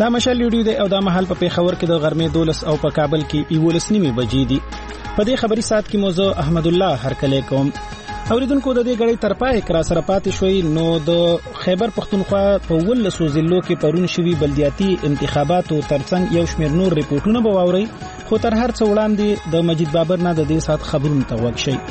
دا مشال ویډیو دی او دا مهال په پیښور کې د غرمې 12 او په کابل کې 11 بجې دي. په دې خبري سات کې موضوع احمد الله هرکلی کوم. اوریدونکو د دې غړي ترپای کرا سره پاتې شوي نو د خیبر پختونخوا په 12 ضلعو کې پرون شوي بلدیاتي انتخاباتو ترڅنګ یو شمېر نور ریپورتونه به واوري، خو تر هر څه وړاندې د مجید بابر نه د دې سات خبرونو ته وګ شي.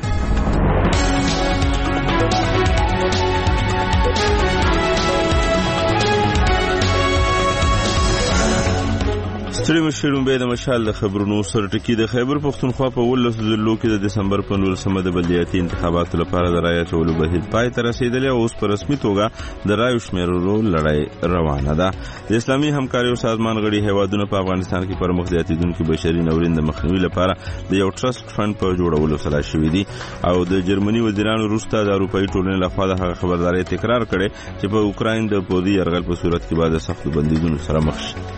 ستړي مشرون به د مشال د خبرونو سره ټکی د خیبر پختونخوا په 12 ضلعو کې د دسمبر په 19 د بلدیاتي انتخاباتو لپاره د رایې اچولو بهیر پای ته رسیدلی او اوس په رسمي توګه د رایو شمیرلو لړۍ روانه ده. د اسلامي همکاریو سازمان غړي هیوادونه په افغانستان کې پرمخ زیاتېدونکي بشري ناورین د مخنیوي لپاره د یو ټرست فند په جوړولو سلا شوي دي او د جرمني وزیرانو وروسته د اروپایي ټولنې لخوا د هغه خبرداري تکرار کړې چې په اوکراین د پوځي یرغل په صورت کې به د سختو بندیزونو سره مخ شي.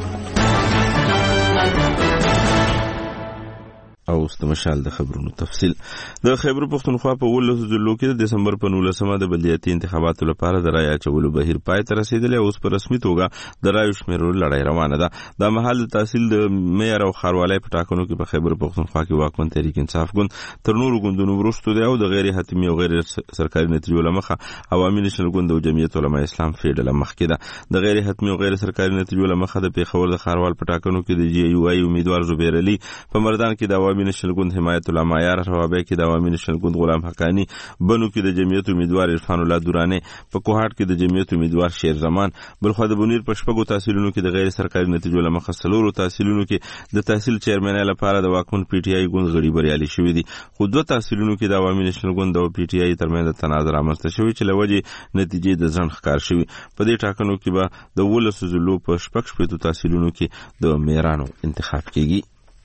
او د مشال د خبرونو تفصیل. د خیبر پختونخوا په 12 ضلعو کې د دسمبر په 19 د بلدیاتي انتخاباتو لپاره د رایې اچولو بهیر پای ته رسیدلی او اوس په رسمي توګه د رایو شمیرلو لړۍ روانه ده. دا مهال د تحصیل د مېر او ښاروالۍ په ټاکنو کې په خیبر پختونخوا کې واکمن تحریک انصاف ګوند تر نورو ګوندونو وروسته دی او د غیر حتمي او غیر سرکاري نتیجو له مخه عوامي نېشنل ګوند او جمعیت علماء اسلام فیډل مخکې ده. د غیر حتمي او غیر سرکاري نتیجو له مخه د پیښور د ښاروال په ټاکنو کې د جی یو ای امیدوار زبیر علي په مردان کې د عوامي نېشنل ګوند حمایت الله معیار روابع کې د عوامي نېشنل ګوند غلام حقانی، بنو کې د جمعیت امیدوار عرفان الله دوراني، په کوهاټ کې د جمعیت امیدوار شیر زمان، بلخو د بنیر په شپږو تحصیلونو کې د غیر سرکاري نتیجو له مخه څلورو تحصیلونو کې د تحصیل چیرمن لپاره د واکمن پی ټی آی ګوند غړي بریالي شوي دي، خو دوه تحصیلونو کې د عوامي نېشنل ګوند او پی ټی آی ترمنځ تنازع رامنځته شوی چې لوجه نتیجې د ځنډ ښکار شوی. په دې ټاکنو کې به د 12 ضلعو په شپږ تحصیلونو کې د میرانو انتخاب کیږي.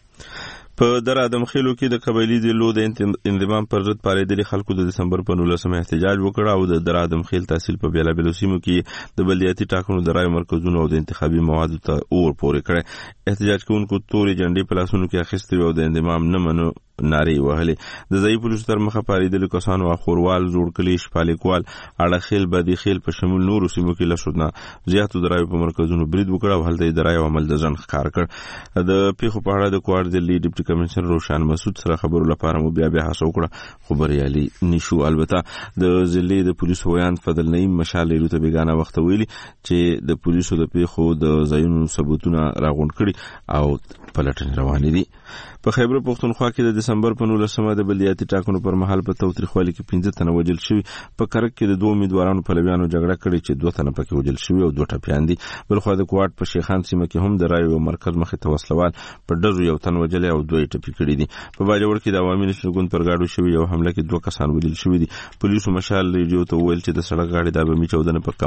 په در ادم خیلو کې د قبایلی ضلعو د انضمام پر ضد پارېدلي خلکو د دسمبر په 19 احتجاج وکړ او د در ادم خیل تحصیل په بیلابیلو سیمو کې د بلدیاتي ټاکنو د رایو مرکزونو او د انتخابي موادو ته اور پورې کړی. احتجاج کوونکو تورې جنډې په لاسونو کې اخیستې او د انضمام نه منو نارې وهلې. د ځایي پولیسو تر مخه پارېدلو کسانو اخوروال، زوړکلي، شپالیکوال، اړخیل، بدیخیل په شمول نورو سیمو کې لسو نه زیاتو د رایو په مرکزونو برید وکړ او هلته یې د رایو عمل د ځنډ ښکار کړ. د پیښو په اړه د کوهاټ ضلعي ډیپټي کمشنر روشان مسعود سره خبرو لپاره مو بیا هڅه وکړه خو بریالي نشو. البته د ضلعي د پولیسو ویان فضل نعیم مشال ایرو ته بیګانه وخت ویلي چې د پولیسو د پیښو د ځایونو ثبوتونه راغونډ کړي او پلټنې روانې دي. په خیبر پختونخوا کې د دسمبر په 19 د بلدیاتي ټاکنو پر مهال په تاوتریخوالي کې 15 تنه وژل شوي. په کرک کې د دوه امیدوارانو پلویانو جګړه کړې چې 2 تنه پکې وژل شوي او 2 ټپیان دي. بلخو د کوهاټ په شیخان سیمه کې هم د رایو مرکز مخې ته وسلوال په ډزو یو تن وژل او 2 ټپي کړي دي. په باجوړ کې د عوامي نېشنل ګوند پر گاډو شوي یو حمله کې 2 کسان وژل شوي دي. پولیسو مشال ریډیو ته ویل چې د سړک غاړې د بمي 14 په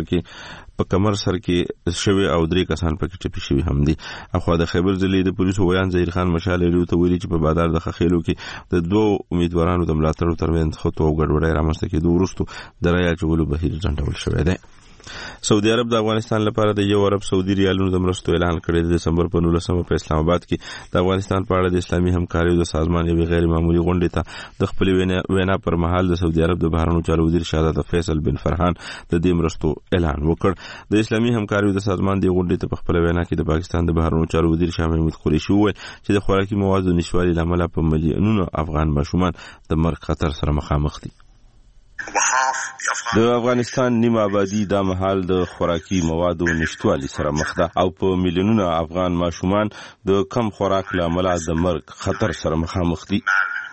کمر سر کې شوي او 3 کسان پکې ټپي شوي هم دي. اخو د خیبر ضلعي د پولیسو ویان ظهیر خان مشال ریډیو ته ویلي چې په بازار د خخیلو کې د 2 امیدوارانو د ملاتړو ترمنځ خطو او ګډوډۍ رامنځته کېدو وروسته د رایې اچولو بهیر ځنډول شوی دی. سعودي عرب د افغانستان لپاره د یو ارب سعودي ریالونو د مرستو اعلان کړی. د دسمبر په 19 په اسلام آباد کې د افغانستان په اړه د اسلامي همکاریو د سازمان یوې غیر معمولی غونډې ته د خپل وینا پر مهال د سعودي عرب د بهرنیو چارو وزیر شهزاده فیصل بن فرحان د دې مرستو اعلان وکړ. د اسلامي همکاریو د سازمان د غونډې ته په خپل وینا کې د پاکستان د بهرنیو چارو وزیر شاه محمود قریشي وویل چې د خوراکي موادو نشوالي لامل په ملیونونو افغان ماشومان د مرګ خطر سره مخامخ دي. د افغانستان نیمه آبادی د مهال د خوراکي موادو نشټوالي سره مخ ده او په میلیونونو افغان ماشومان د کم خوراک له امله د مرګ خطر سره مخامخ دي.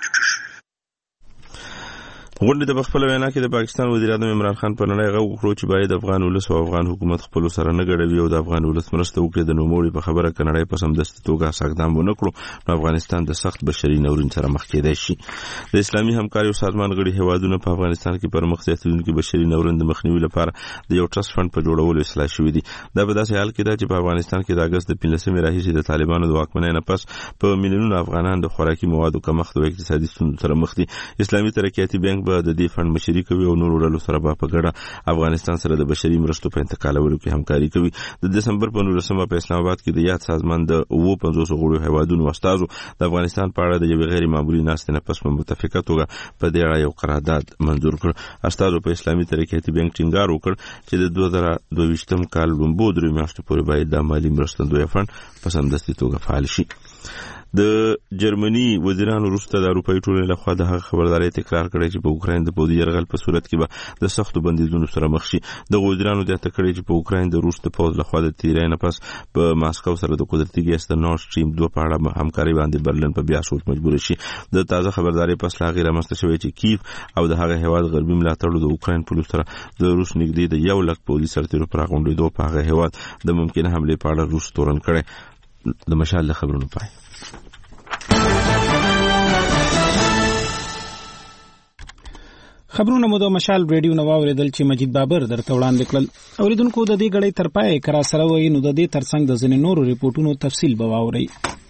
غونډې د خپل وینا کې د پاکستان وزیر اعظم عمران خان په نړۍ غو کړو چې باید افغان ولس او افغان حکومت خپل سره نه ګډوي او د افغان ولس مرسته وکړي. د نوموړي په خبره کنړۍ په سمدستي توګه ساګدام ونه کړو نو افغانستان د سخت بشري ناورین سره مخ کېدای شي. د اسلامي همکاریو سازمان غړي هیوادونه په افغانستان کې پر مخ زیاتېدونکي بشري ناورین د مخنیوي لپاره د یو ټرست فند په جوړولو اصلاح شوي دي. دا په داسې حال کې ده چې په افغانستان کې د اگست د 15 راهیسې د طالبانو د واکمنۍ نه پس په میلیونونو افغانان د خوراکي موادو کمښت او اقتصادي ستونزو سره مخ دي. اسلامي ترقیاتي بانک به د دې فند مشري کوي او نور ډلو سره به په ګډه افغانستان سره د بشري مرستو په انتقالولو کې همکاري کوي. د دسمبر په 19 په اسلام آباد کې د یاد سازمان د 50 غړو هیوادونو استازو د افغانستان په اړه د یو غیر معمولی ناستې نه پس په متفقه توګه په دې اړه یو قرارداد منظور کړ. استازو په اسلامي ترقیاتي بانک ټینګار وکړ چې د 2022 کال لومبو درې میاشتې پورې باید د مالي مرستندوی فند په سمدستي توګه فعال شي. د جرمني وزیرانو وروسته د اروپایي ټولنې لخوا د هغه خبرداري تکرار کړې چې په اوکراین د پوځي یرغل په صورت کې به د سختو بندیزونو سره مخ شي. د وزیرانو د تکړې چې په اوکراین د روس د پوځ لخوا د تیرای نه پس په ماسکو سره د قدرتي ګیس د نورد سټریم 2 په اړه همکاري باندې برلین په بیا سوچ مجبور شي. د تازه خبرداري پس لا غیر رامنځته شوی چې کیف او د هغه هیواد غربي ملاتړو د اوکراین په لور سره د روس نږدې د 1 لک پوځي سرتیرو پر غونډېدو په هغه هیواد د ممکنه حمله په اړه روس تورن کړي. د مشال خبرونو پای خبرونه مو د مشال ریډیو نو اوریدل چې مجید بابر درته وړاندې کړل. اوریدونکو د دې غړې تر پای کرا سره وای نو د دې ترڅنګ د ځینې نورو ریپورتونو تفصیل به واوري.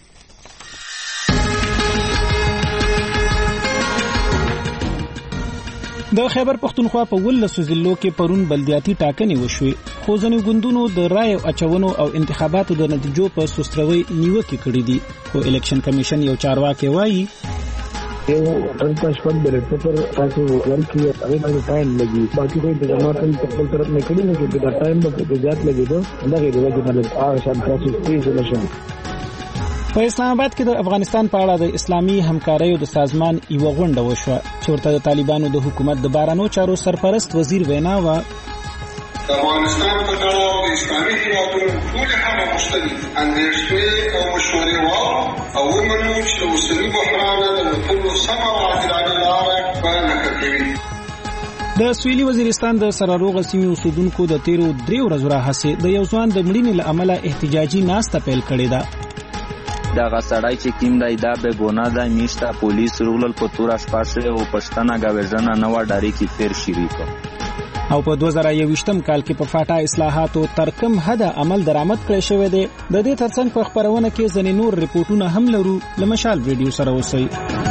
د خیبر پختونخوا په 19 ضلعو کې پرون بلدیاتي ټاکنې وشوې خو ځینې ګوندونو د رای اچونو او انتخاباتو د نتیجو په سستروي نیوکې کړې دي. خو الیکشن کمیشن یو چارواکي وایي یو ټرانسپورت شپږ درته پر تاسو ورکی هغه باندې ټایم لګي باقي کوئی انتظامات په خپل طرف نه کړی نو چې دا ټایم به زیات لګي دا دغه د وجه باندې هغه شان تاسو تیز نشئ. په اسلام آباد کې د افغانستان په اړه د اسلامي همکاریو د سازمان یو غونډه وشوه چې ورته د طالبانو د حکومت د بارانو چارو سرپرست وزیر وینا و افغانستان په ډول اسلامي هیوادونو ټول هغه مختلف اندېښنې او مشورې او ومنو چې اوسني بحران د وطن سمه او عادلانه لاره بیان کوي. د سویلي وزیرستان د سراروغ سیمې اوسیدونکو د تیرو 3 ورځو راهیسې د یو ځوان د مړینې له امله احتجاجي ناسته پیل کړې ده. دغه سړی چې کیم دی دا به ګناه ده میشته پولیس رولل په تور اشپاشه او پښتنه گاوژنه نو ډاری کی تیر شری کو او په 2021 کال کې په فاټا اصلاحاتو ترکم حد عمل درآمد کړی شوی دی. د دې ترڅنګ په خبرونه کې ځینې نور ریپورتونه هم لرو. لمشال ریډیو سره اوسئ.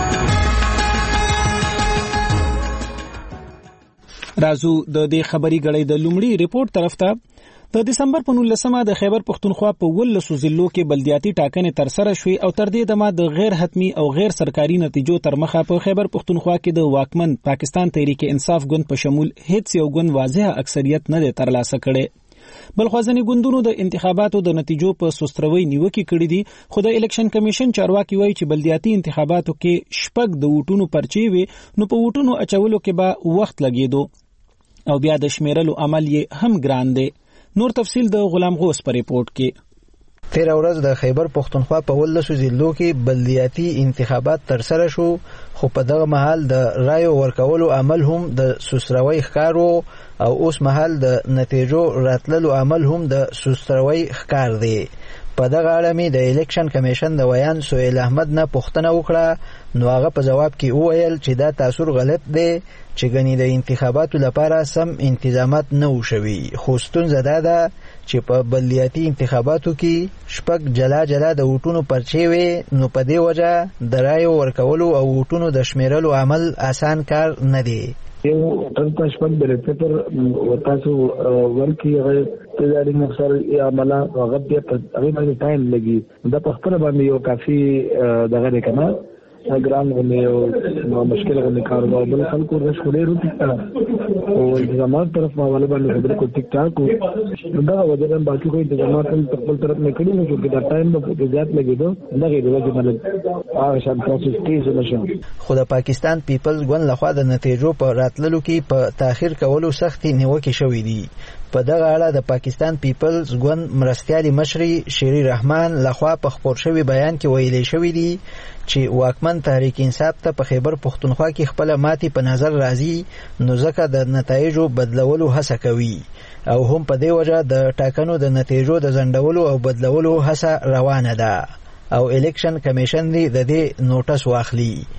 رازو د دې خبري غړې د لومړي ریپورت طرف ته. د دسمبر په 19 د خیبر پختونخوا په 19 ضلعو کې بلدیاتي ټاکنې تر سره شوې او تر دې دمه د غیر حتمی او غیر سرکاري نتیجو تر مخه په خیبر پختونخوا کې د واکمن پاکستان تحریک انصاف ګوند په شمول هیڅ یو ګوند واضح اکثریت نه دی ترلاسه کړي. بلخوازنی ګوندونو د انتخاباتو د نتیجو په سستروي نیوکې کړې دي. خو د الیکشن کمیشن چارواکي وایي چې بلدیاتي انتخاباتو کې شپږ د ووټونو پرچې وي نو په ووټونو اچولو کې به وخت لګیدو او بیا د شمیرلو عمل یې هم ګران دی. نور تفصیل د غلام غوث پر ریپورت کې. 13 ورځ د خیبر پختونخوا په 19 ضلعو کې بلدیاتي انتخابات تر سره شو خو په دغه مهال د رایو ورکولو عمل هم د سستروي ښکارو او اوس مهال د نتیجو راتللو عمل هم د سستروي ښکار دی. په دغه اړه مې د الیکشن کمیشن د ویان سهیل احمد نه پوښتنه وکړه نو هغه په جواب کې وویل چې دا تاثیر غلط دی چې ګنې د انتخاباتو لپاره سم انتظامات نه وشوي. خو ستونزه دا ده چې په بلدیاتي انتخاباتو کې شپږ جلا جلا د ووټونو پرچې وي نو په دې وجه د رایو ورکولو او ووټونو د شمیرلو عمل آسان کار نه دی. یو ټرانسپورت شپږ درته پر تاسو ورکی هغه تجاري مخسر یا عمله هغه هغه باندې ټایم لګي دا په خپل باندې یو کافي دغه کنه ګرام غو مشکل غو کاروبار بل خلکو رښتولې روټي او انتظامات طرف حواله باندې خبره کو ټیک ټاک دا وجه باقي کوئی انتظامات په خپل طرف نه کړی نو چې دا ټایم په زیات لګیدو دغه د وجه باندې هغه شان تاسو تیز نشو. خو د پاکستان پیپلز ګوند لخوا د نتیجو په راتللو کې په تاخير کولو سختي نیوکې شوې دي. په دغه اړه د پاکستان پیپلز ګوند مرستیالي مشري شری رحمان لخوا په خبر شوی بیان کې ویلي شوی دی چې واکمن تحریک انصاف ته په خیبر پختونخوا کې خپل ماتي په نظر راځي نو ځکه د نتایجو بدلولو هڅه کوي او هم په دې وجه د ټاکنو د نتیجو د ځنډولو او بدلولو هڅه روانه ده او الیکشن کمیشن دی د دې نوټس واخلي.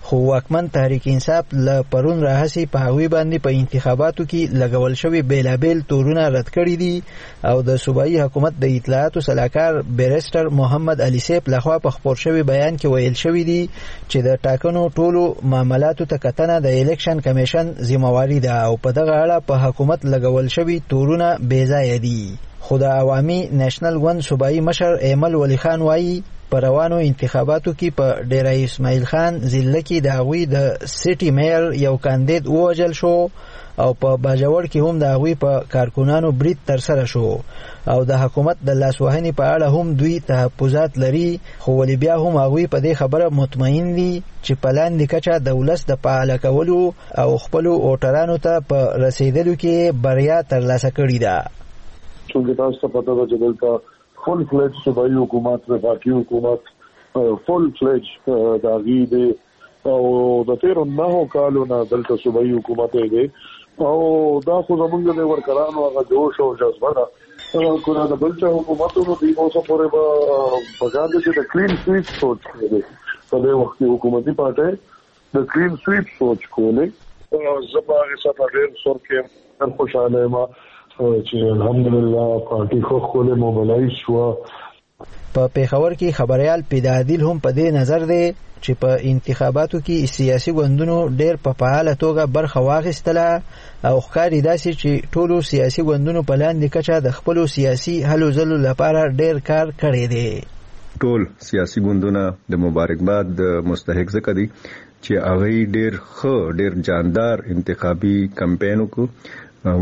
خو واکمن تحریک انصاف له پرون راهسي په هغوی باندې په انتخاباتو کې لګول شوي بیلابیل تورونه رد کړي دي او د صوبایي حکومت د اطلاعاتو سلاکار بیرسټر محمد علي سیف لخوا په خپور شوي بیان کې ویل شوي دي چې د ټاکنو ټولو معاملاتو ته کتنه د الیکشن کمیشن ذمہواری ده او په دغه اړه په حکومت لګول شوي تورونه بې ځایه دي. خو د عوامي نېشنل ګوند صوبایي مشر ایمل ولی خان وایي په روانو انتخاباتو کې په ډیری اسماعیل خان ضلع کې د هغوی د سیټي میر یو کاندید ووژل شو او په باجوړ کې هم د هغوی په کارکونانو برید ترسره شو او د حکومت د لاسوهنې په اړه هم دوی تحفظات لري خو ولی بیا هم هغوی په دې خبره مطمئن دي چې په لاندې کچه د ولس د فعاله کولو او خپلو ووټرانو ته په رسیدلو کې بریا ترلاسه کړې ده. چونکه تاسو ته پته ده چې دلته فل فلیج صوبایي حکومت وفاقي حکومت فل فلیج داغي دی او د 13 کالو نه دلته صوبایي حکومت دی او دا خو زمونږ د ورکرانو هغه جوش او جذبه ده خو دا د بلچا حکومتونو دی اوسه پورې به بګاده چې د کلین سویپ سوچ کوي په دې وخت کې حکومتي پارټي د کلین سویپ سوچ کوي زباغه سره ډېر سور کې خوشاله ما چې الحمدلله پارټي خو خپل موبلایز شو. په پیښور کې خبريال پیدادیل هم په دې نظر دی چې په انتخاباتو کې سیاسي ګوندونو ډېر په فعاله توګه برخه واخیستله او ښکاري داسې چې ټولو سیاسي ګوندونو په لاندې کچه د خپلو سیاسي هلو ځلو لپاره ډېر کار کړی دی. ټول سیاسي ګوندونه د مبارکباد مستحق ځکه دي چې هغوی ډېر ښه ډېر جاندار انتخابي کمپین وکړو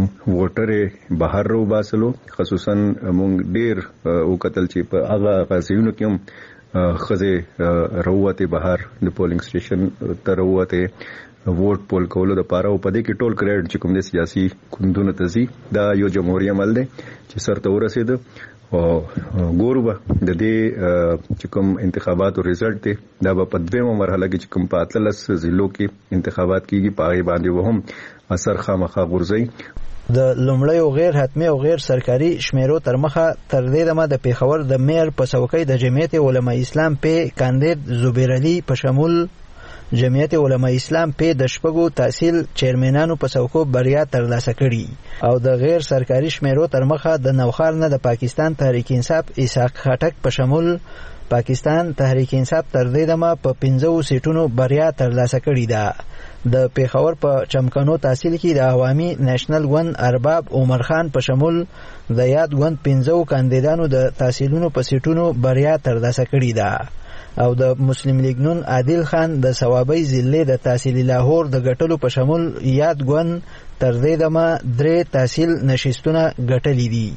ووټر بهر رو باسلو خصوصا مونږ ډیر وکتل چې په هغه غازیونو کې هم خزه روته بهر د پولینګ سټیشن ته روته ووټ پول کولو د پاره او په دې کې ټول کریډ چې کوم د سیاسي ګوندونو ته زی دا یو جمهوریت عمل دی چې سرته ورسید او ګوربه د دې چې کوم انتخاباتو ریزلټ دی دا په دویمه مرحله کې چې کوم په 13 ضلعو کې انتخابات کیږي پاره باندې وهم اثر خامخا غورځي. د لومړی او غیر حتمی او غیر سرکاري شمیرو تر مخه تر دې دمه د پیښور د میر په څوکۍ د جمعیت علماء اسلام په کاندید زبیر علي په شمول جمعیت علماء اسلام په د شپږو تحصیل چیرمنانو په څوکو بریا ترلاسه کړي او د غیر سرکاري شمیرو تر مخه د نوخار نه د پاکستان تحریک انصاف اسحاق خټک په شمول پاکستان تحریک انصاف تر دې دمه په 15 سیټونو بریا ترلاسه کړې ده. د پیښور په چمکنو تحصیل کې د عوامي نېشنل ګوند ارباب عمر خان په شمول د یاد ګوند 15 کاندیدانو د تحصیلونو په سیټونو بریا ترلاسه کړې ده او د مسلم لیگ نون عادل خان د ثوابي ضلع د تحصیل لاهور د ګټلو په شمول یاد ګوند تر دې دمه 3 تحصیل نشستونه ګټلې دي.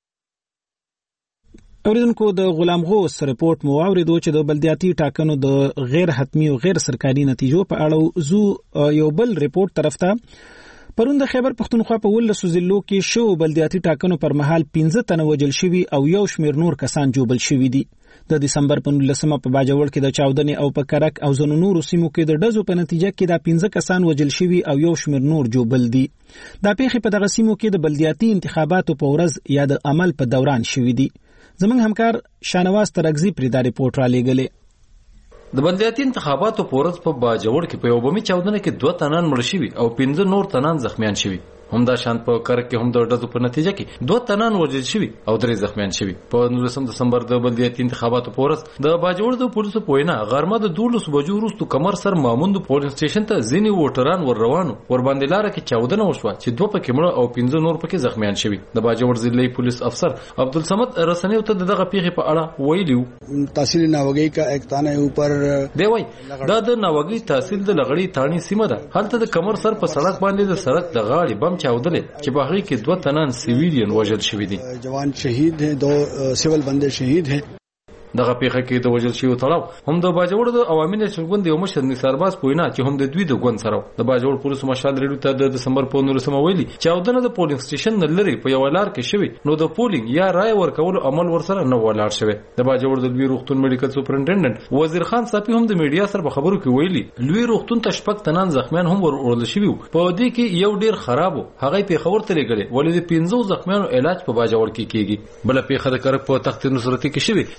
اوریدونکو د غلام غوث رپورت مو اوریدو چې د بلدیاتي ټاکنو د غیر حتمی او غیر سرکاري نتیجو په اړه یو بل رپورت طرف ته پرون د خیبر پختونخوا په 19 ضلعو کې شو بلدیاتي ټاکنو پر مهال 15 تنه وژل شوي او یو شمیر نور کسان جوبل شوي دي. د دسمبر په 19 په باجوړ کې د چاودنې او په کرک او زنو نورو سیمو کې د ډزو په نتیجه کې د 15 کسان وژل شوي او یو شمیر نور جوبل دي. دا پیښې په دغه سیمو کې د بلدیاتي انتخاباتو په ورځ یا د عمل په دوران شوي دي. زمونږ همکار شانواز ترغزی پرې دا رپورټ را لېږلی. د بلدیاتي انتخاباتو په ورځ په باجوړ کې په یو بمي چاودنه کې 2 تنان مړ شوي او 15 نور تنان زخمیان شوي. هم دا شان په کرک کې هم د ډزو په نتیجه کې 2 تنان وژل شوي او 3 زخمیان شوي. په 19 دسمبر د بلدیاتي انتخاباتو په ورځ د باجوړ د پولیسو په وینا غرمه د 12 بجو وروسته کمر سر ماموند پولیس سټیشن ته ځینې ووټران ور روانو ور باندې لار کې چاودنه وشوه چې 2 پکې مړه او 15 نور پکې زخمیان شوي. د باجوړ ضلعي پولیس افسر عبدالصمد رسنیو ته دغه پیښې په اړه ویلو. تحصیل ناوګي کا ایک تانه اوپر دی وای دا د ناوګي تحصیل د لغړی تانی سیمه ده. هلته د کمر سر په سړک باندې د سړک د غاړې بم چاودلې چې باغی کې 2 تنان سیویلین وژل شوي دي. جوان شهید ہیں 2 سیول بندے شهید ہیں. دغه پیښه کې د وژل شویو تړاو هم د باجوړ د عوامي نېشنل ګوند یو مشر نثارباز پوینا چې هم د دوی د ګوند سره د باجوړ پولیسو مشال ریډیو ته د دسمبر په 19 ویلي چاودنه د پولینګ سټیشن نه لري په یو لار کې شوی نو د پولینګ یا رای ورکول عمل ورسره نه ولاړ شوی. د باجوړ د لوی روغتون میډیکل سپرنټنډنټ وزیر خان صافي هم د میډیا سره په خبرو کې ویلي لوی روغتون ته شپږ تنان زخمیان هم ورول شوی په دې کې یو ډیر خراب هغه پیښور ته لګړي ولې د 15 زخمیانو علاج په باجوړ کې کیږي. بل پیښه د کرک په تخت نصرتي کې شوی چې هغه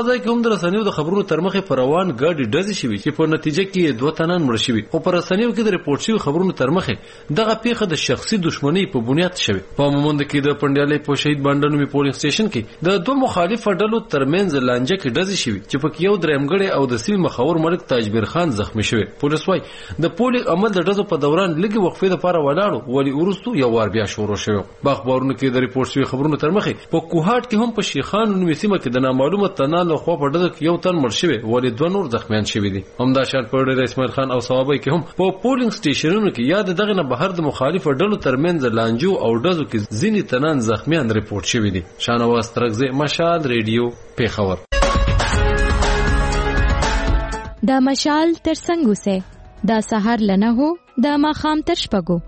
ځای کې هم د رسنیو د خبرونو تر مخه پر روان ګاډي ډزې شوې چې په نتیجه کې 2 تنان مړ شوي او پر رسنیو کې د ریپورت شوی خبرونو تر مخه دغه پیښه د شخصي دښمنۍ په بنیاد شوې. په مومند کې د پندیالې په شهید باندې نومي پولینګ سټیشن کې د 2 مخالف ډلو ترمنځ لانجه کې ډزې شوې چې په یو درېمګړی او د سیل مخور ملک تاجبیر خان زخمی شوی. پولیس وايي د پولینګ عمل د ډزو په دوران لږه وقفې لپاره ولاړو ولی ورستو یو وار بیا شروع شوی. په اخبارونو کې د ریپورت شوی خبرونو تر مخه په کوهاټ کې هم په شیخان نومي سیمه کې د نامعلومه تنان له خوا په ډزو کې یو تن مړ شوی ولی 2 نور زخمیان شوی دي. همدا شان په ډېر اسماعیل خان او ثوابي کې هم په پولینګ سټیشنونو کې یاد دغه نه بهر د مخالفو ډلو ترمنځ لانجو او ډزو کې ځینې تنان زخمیان ریپورت شوی دي. شانواز ترغزه مشال ریډیو پیښور. دا مشال تر څنګه وسه دا سحر لنه هو دا ماخام تر شپګو.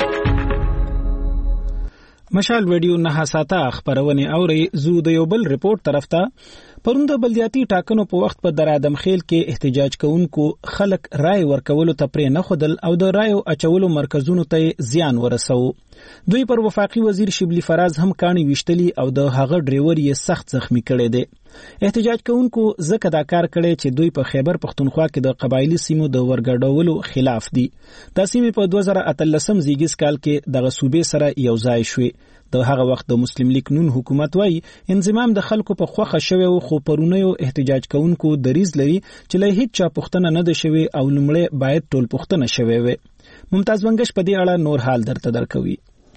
مشال ویډیو نه ساته خبرونه اوري زو د یو بل ریپورت طرف ته پروند بلدیاتي ټاکنو په وخت په درادم خیل کې احتجاج کوونکو خلک رای ورکولو ته پرې نه خودل او د رایو اچولو مرکزونو ته زیان ورسو. دوی پر وفاقي وزیر شبلی فراز هم کانی وشتلی او د هغه ډرایور یې سخت زخمی کړی دی. احتجاج کوونکو ځکه دا کار کړی چې دوی په خیبر پختونخوا کې د قبایلی سیمو د ورګډولو خلاف دي. دا سیمې په 2013 زیږیز کال کې دغه صوبې سره یو ځای شوې. د هغه وخت د مسلم لیگ نون حکومت وايي انضمام د خلکو په خوخه شوی او خو پرونیو احتجاج کوونکو دریز لري چې له هیڅ چا پښتنه نه ده شوی او لمړی باید ټول پښتنه شوی وي. ممتاز بنگش په دې اړه نور حال درته درکوي.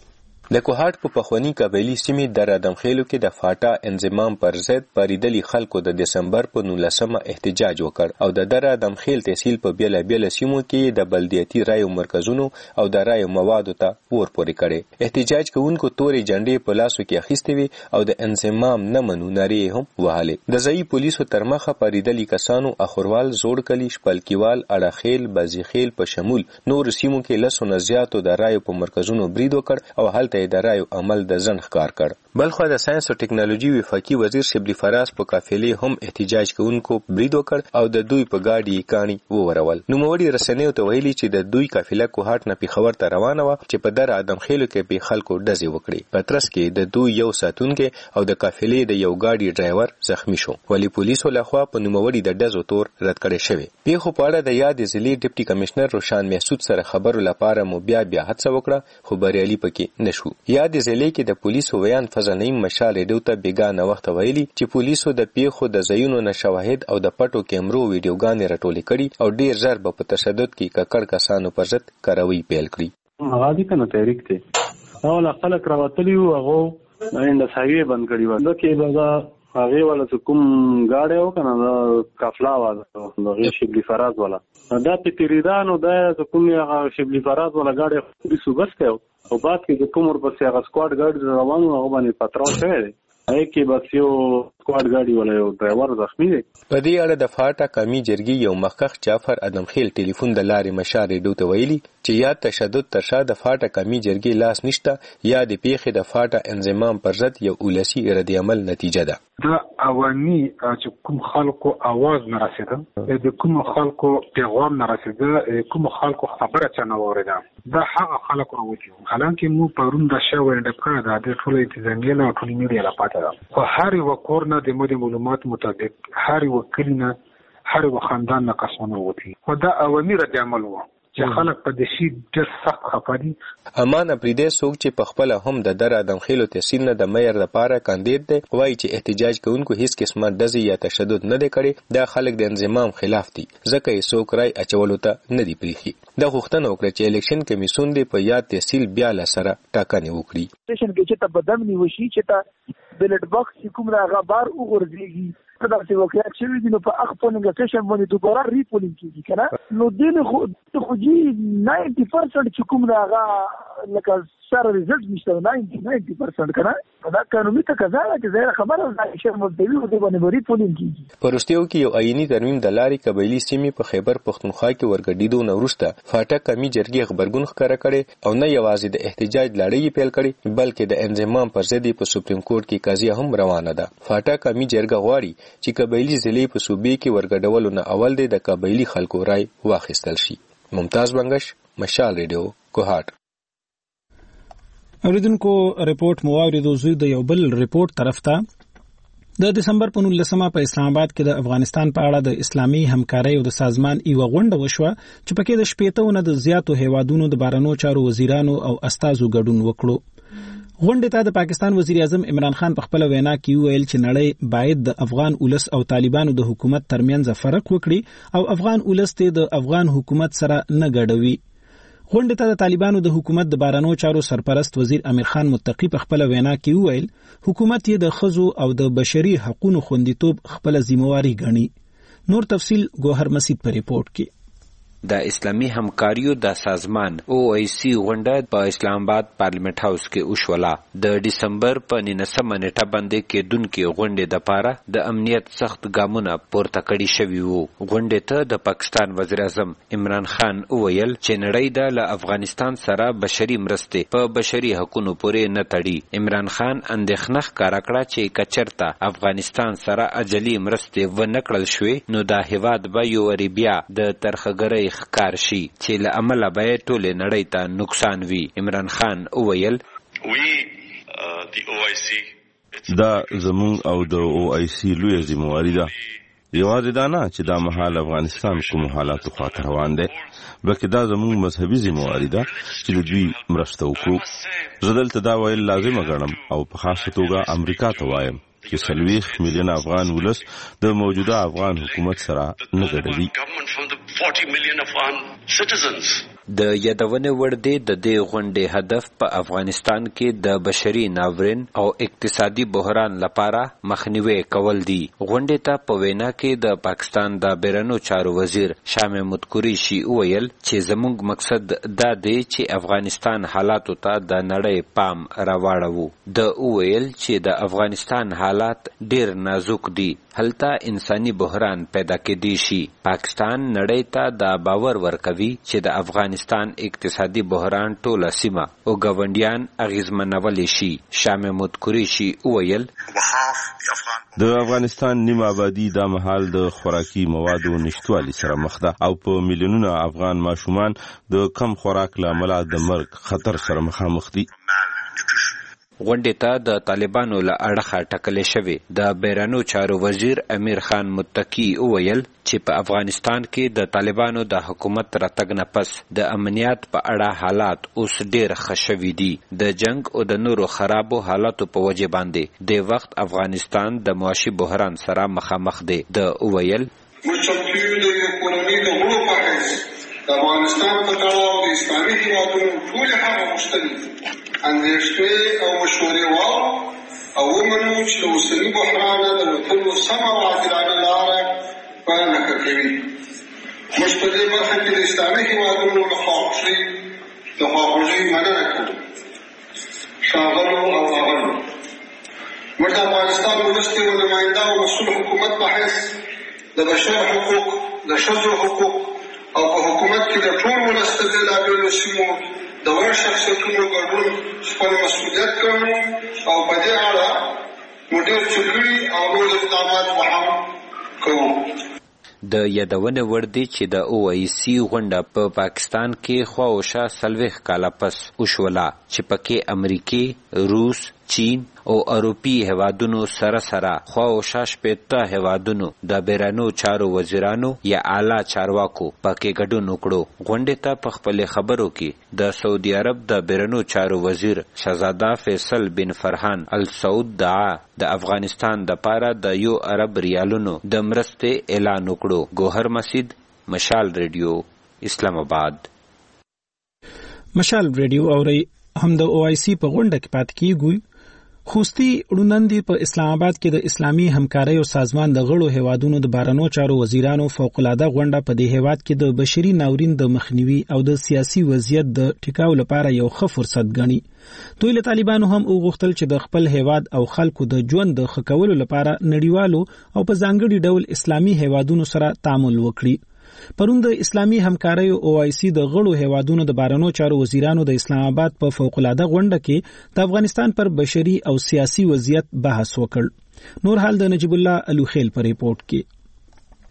د کوهاټ په پخوانی قبایلی سیمې د رادمخیلو کې د فاټا انضمام پر ضد پریدلی خلکو د دسمبر په 19 احتجاج وکړ او د رادمخیل تحصیل په بیل بیل سیمو کې د بلدیاتي رایو مرکزونو او د رایو موادو ته ورپورې کړي. احتجاج کوونکو تورې جنډې په لاسو کې اخیستې وي او د انضمام نه منو نارې هم وهلې. د ځایي پولیسو تر مخه پریدلی کسانو اخروال زوړکلی شپلکیوال اړخیل بازیخیل په شمول نور سیمو کې لسونه زیاتو د رایو په مرکزونو برید وکړ او هلته د رایو عمل د ځن ښکار کړ. بلخو د ساينس او ټکنالوژي وفاقي وزیر شبلی فراز په قافلې هم احتجاج کوونکو برید وکړ او د دوی په گاډي کانی وورول. نوموړي رسنیو ته ویلي چې د دوی قافله کوهاټ نه پیښور ته روانه و چې په در ادم خېلو کې به خلکو ډزې وکړي. په ترڅ کې د دوی یو ساتونکو او د قافلې د یو گاډي ډرایور زخمی شو. ولی پولیسو لخوا په نوموړي د ډزو تور رد کړی شوی. پیښو په اړه د یاد ضلعي ډیپټي کمشنر روشان محسود سره خبرو لپاره مو بیا هڅه وکړه خو بریالي پکې نشو. یاد ضلعي کې د پولیسو ویان فضل نعیم مشال ریډیو ته بیګانه وخت ویلي چې پولیسو د پیښو د ځایونو نه شواهد او د پټو کیمرو ویډیوګانې راټولې کړي او ډیر ژر به په تشدد کې ککړ کسانو پر ضد کاروي پیل کړي. هغه دې کنه تحریک ته او لا خلک راوتلی او هغه انډس هایوي بند کړی و. نو کې به هغه ولا کوم گاډي او کنه کافلا و د شبلی فراز ولا دا په تیریدانو د کوم هغه شبلی فراز ولا گاډي د صوبس ته او بعد کې د کومر په سیاغه سکواډ ګاډي روانو هغه باندې پاتراو شوی دی. هغه کې بس یو سکواډ ګاډي ولا یو ډرایور زخمی دی. په دې اړه د فاټا قومي جرګې یو مخکخ جعفر ادمخیل ټلیفون د لارې مشار ریډیو ته ویلي چې یا تشدد تر شا د فاټا قومي جرګې لاس نشته یا د پیښې د فاټا انضمام پر ضد یو اولسي رد عمل نتیجه ده. دا عوامي چې کوم خلکو आवाज نه رسیده د کوم خلکو پیغام نه رسیده کوم خلکو خبره چنه اوریده دا هغه خلک راوځي. حالانکه مو پرون د شاو اند په د ټولو انتظامیه له ټولو میډیا لا پاتې ده. خو هر یو کورنه د مودي معلومات مطابق هر یو کلینه هر یو خاندان نه کسانو وتی خو دا عوامي رد عمل وو چې خلک په دې شي ډېر سخت خپادي. امان افریدی څوک چې په خپل هم د در ادم خېلو تحصیل نه د مېر لپاره کاندید دی وایي چې احتجاج کوونکو هیڅ قسمه ډزې یا تشدد نه دی کړی. دا خلک د انضمام خلاف دي ځکه یې څوک رای اچولو ته نه دی پریخي. دا غوښتنه وکړه چې الیکشن کمیسیون دی په یاد تحصیل بیا لسره ټاکنې وکړي. سټیشن کې چې ته بدم نیوشي چې ته بلټ باکس کوم راغه بار وګرځيږي دا چې وکړه چې ویني په اخ پولینګ سټیشن باندې دوباره ریپولینګ کیږي کنه نو دې خو جی 90% چې کوم راغه لکه سره ریزلټ نشته 90% کنه دا قانوني تقاضا ده چې زه خبره ده چې مولوی او د باندې ریپولینګ کیږي. پرستیو کې یو آئینی ترمیم د لارې قبایلی سیمې په خیبر پختونخوا کې ورګډیدو نه وروسته فاټا قومي جرګې خبرګون ښکاره کړي او نه یوازې د احتجاج لړۍ پیل کړي بلکې د انضمام پر ضد په سپریم کورټ کې قضیه هم روانه ده. فاټا قومي جرګه غواړي چې قبایلی ضلع په صوبې کې ورګډولو نه اول د قبایلی خلکو رای واخیستل شي. ممتاز بنگش مشال ریډیو کوهاټ. اوریدونکو ریپورت مو اوریدو زوی د یو بل ریپورت طرف ته د دسمبر په 19 په اسلام آباد کې د افغانستان په اړه د اسلامي همکارۍ او د سازمان یو غونډه وشوه چې پکې د 80 نه د زیاتو هیوادونو د بهرنیو چارو وزیرانو او استازو ګډون وکړو. غونډې ته د پاکستان وزیر اعظم عمران خان په خپل وینا کې ویل چې نړۍ باید د افغان ولس او طالبانو د حکومت ترمنځ فرق وکړي او افغان ولس ته د افغان حکومت سره نه ګډوي. غونډې ته د طالبانو د حکومت د بهرنیو چارو سرپرست وزیر امیر خان متقی په خپل وینا کې وویل حکومت یې د ښځو او د بشري حقوقو خوندیتوب خپل ذمہواری ګڼي. نور تفصیل ګوهر مسید په ریپورت کې. د اسلامي همکاریو د سازمان OIC غونډه په اسلام آباد پارلیمنت هاوس کې وشوله. د دسمبر په 19 نیټه باندې کېدونکې غونډې د پاره د امنیت سخت ګامونه پورته کړي شوي وو. غونډې ته د پاکستان وزیر اعظم عمران خان وویل چې نړۍ د له افغانستان سره بشري مرستې په بشري حقوقو پورې نه تړي. عمران خان اندېښنه ښکاره کړه چې کچرته افغانستان سره اجلي مرستې ونه کړل شوې نو دا هیواد به یو بیا د ترخګرۍ ښکار شي چې له امله به ټولې نړۍ ته نقصان وي. عمران خان وویل دا زمونږ او د OIC لویه ذمہواری ده. یوازې دا نه چې دا مهال افغانستان کوم حالاتو خواته روان دی بلکې دا زمونږ مذهبي ذمہواری ده چې د دوی مرسته وکړو. زه دلته دا ویل لازمه ګڼم او په خاصه توګه امریکا ته وایم چې 40 میلیون افغان ولس د موجوده افغان حکومت سره نه ګډوي. د یادونې وړ دی د دې غونډې هدف په افغانستان کې د بشري ناورین او اقتصادي بحران لپاره مخنیوي کول دي. غونډې ته په وینا کې د پاکستان د بهرنیو چارو وزیر شاه محمود قریشي وویل چې زموږ مقصد دا دی چې افغانستان حالاتو ته د نړۍ پام راواړو. د وویل چې د افغانستان حالات ډیر نازک دي، هلته انساني بحران پیدا کېدی شي. پاکستان نړۍ ته دا باور ورکوي چې د افغانستان اقتصادي بحران ټوله سیمه او ګاونډیان اغیزمنولی شي. شاه محمود قریشي وویل د افغانستان نیم آبادی دا مهال د خوراکي موادو نشټوالي سره مخ ده او په میلیونونو افغان ماشومان د کم خوراک له امله د مرګ خطر سره مخامخ دي. غونډې ته د طالبانو له اړخه ټاکلې شوې. د بهرنیو چارو وزیر امیر خان متقی وویل چې په افغانستان کې د طالبانو د حکومت راتګ نه پس د امنیت په اړه حالات اوس ډیر ښه شوي دي. د جنگ او د نورو خرابو حالاتو په وجه باندې د وخت افغانستان د معاشي بحران سره مخامخ دی. د وویل د افغانستان په تړاو د اسلامي هیوادونو ټول هغه مختلف اندېښنې او مشورې واورو او ومنو چې له اوسني بحرانه د وتلو سمه او عادلانه لاره بیانه کوي. موږ په دې برخه کې د اسلامي هیوادونو له خواخوږۍ مننه کوو. ښاغلو او آغلو، موږ د افغانستان ولس د یو نماینده او مسؤل حکومت په حیث د بشر حقوق، د ښځو حقوق او په حکومت کې د ټول ولس د بېلابېلو سیمو د وړ شخصیتونو ګډون خپل مسؤلیت کوو او په دې اړه مو ډېر څه لوی او لوی اقدامات به هم کوو. د یادونې وړ دی چې د OIC غونډه په پاکستان کې خواوشا 40 کاله پس وشوله چې پکې امریکې، روس، چین او اروپی هیوادونو سره خواوشا 80 هیوادونو د بهرنیو چارو وزیرانو یا اعلی چارواکو پکې ګډون وکړو. غونډې ته په خپل خبرو کې د سعودي عرب د بهرنیو چارو وزیر شهزاده فیصل بن فرحان السعود دعا د افغانستان د پاره د یو ارب ریالونو د مرستې اعلان وکړو. ګوهر مسید، مشال ریډیو، اسلام آباد. مشال ریډیو اوري هم د OIC په غونډه کې پات کیږي. خوستی اړوندې په اسلام آباد کې د اسلامي همکارۍ او سازمان د غړو هیوادونو د بهرنیو چارو وزیرانو فوق العاده غونډه په دې هیواد کې د بشري ناورین د مخنیوي او د سیاسي وضعیت د ټیکاو لپاره یو ښه فرصت ګڼي. دوی له طالبانو هم وغوښتل چې د خپل هیواد او خلکو د ژوند د ښه کولو لپاره نړیوالو او په ځانګړي ډول اسلامي هیوادونو سره تعامل وکړي. پرون د اسلامي همکارۍ OIC د غړو هیوادونو د بهرنیو چارو وزیرانو د اسلام آباد په فوق العاده غونډه کې د افغانستان پر بشري او سیاسي وضعیت بحث وکړ. نور حال د نجیب الله الوخیل په ریپورت کې.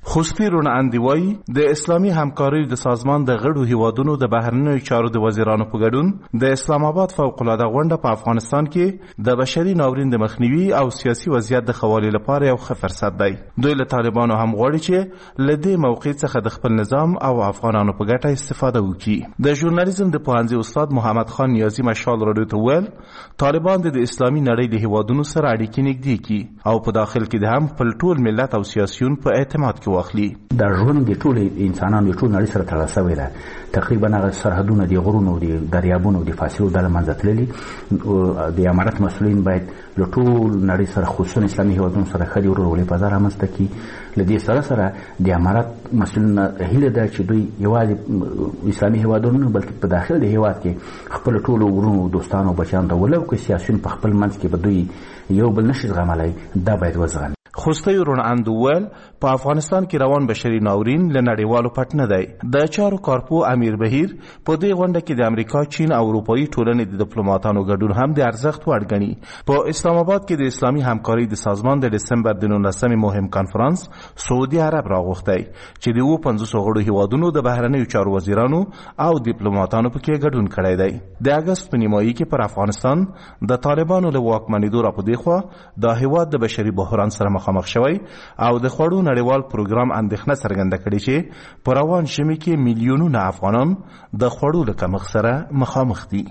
خوستی روناندی وایي د اسلامي همکارۍ د سازمان د غړو هیوادونو د بهرنیو چارو د وزیرانو په ګډون د اسلام آباد فوق‌العاده غونډه په افغانستان کې د بشري ناورین د مخنیوي او سیاسي وضعیت د ښه والي لپاره یو ښه فرصت دی. دوی له طالبانو هم غواړي چې له دې موقع څخه د خپل نظام او افغانانو په ګټه استفاده وکړي. د ژورنالیزم د پوهنځي استاد محمد خان نیازي مشال راډیو ته وویل طالبان د اسلامي نړۍ له هیوادونو سره اړیکې نږدې کړي او په داخل کې د هم خپل ټول ملت او سیاسیون په اعتماد کې واخلي. د ژوند د ټول انسانانو د ټول نړۍ سره تړل شوی دی. تقریبا هغه سرحدونه د غرونو د دریابونو د فاصلو د منځ تللي د امارت مسؤلین باید له ټول نړۍ سره خصوصا اسلامي هیوادونو سره ښه ورورولي فضا رامنځته کړي. له دې سره د امارت مسؤلین هیله ده چې دوی یوازې اسلامي هیوادونو بلکې په داخل د هیواد کې خپل ټول ورونو دوستانو بچیانو ته ولو که سیاسیون په خپل منځ کې به دوی یو بل نشي زغملی دا باید وزغمي. خوستی روناند وویل په افغانستان کې روان بشري ناورین له نړیوالو پټ نه دی. د چارو کارپو امیر بهیر په دې غونډه کې د امریکا، چین او اروپایي ټولنې د ډیپلوماټانو ګډون هم د ارزښت وړ ګڼي. په اسلام آباد کې د اسلامي همکارۍ د سازمان د دسمبر د 19 مهم کانفرنس سعودي عرب راغوښتی چې د 50 غړو هیوادونو د بهرنیو چارو وزیرانو او ډیپلوماټانو پکې ګډون کړی دی. د اګست په نیمایي کې پر افغانستان د طالبانو له واکمنېدو راپدې خوا د هیواد د بشري بحران سره مخامخ شوی او د خوړو نړیوال پروګرام اندېښنه څرګنده کړې چې په روان ژمي کې میلیونونه افغانان د خوړو له کمښت سره مخامخ دي.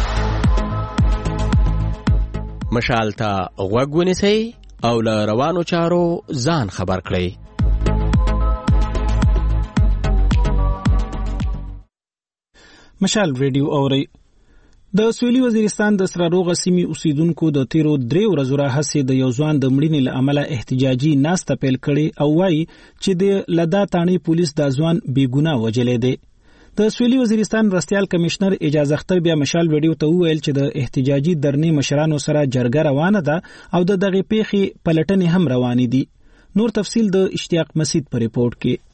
مشال ته غوږ ونیسئ او له روانو چارو ځان خبر کړئ. مشال ریډیو اورئ. د سویلي وزیرستان د سراروغه سیمې اوسیدونکو د تیرو 3 ورځو راهیسې د یو ځوان د مړینې له امله احتجاجي ناسته پیل کړې او وایي چې د لدا تاڼې پولیس دا ځوان بېګناه وژلی دی. د سویلي وزیرستان مرستیال کمشنر اعجاز اختر بیا مشال ویډیو ته وویل چې د احتجاجي درنې مشرانو سره جرګه روانه ده او د دغې پیښې پلټنې هم روانې دي. نور تفصیل د اشتیاق مسید په ریپورت کې.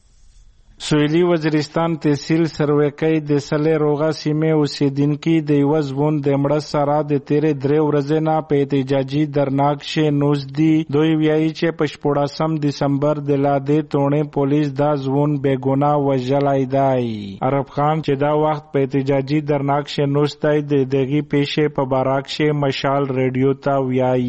سویلي وزیرستان تحصیل سرویکۍ د سلیروغه سیمې اوسیدونکي د یوه ځوان د مړه سره د تیرې 3 ورځې نه په احتجاجي درناک شی نوز دي. دوی وایي چې په 14 دسمبر د لادې تونې پولیس دا ځوان بېګناه وژلی دی. عرب خان چې دا وخت په احتجاجي درناک شی نوز دی د دغې پیښې په باره کې مشال ریډیو ته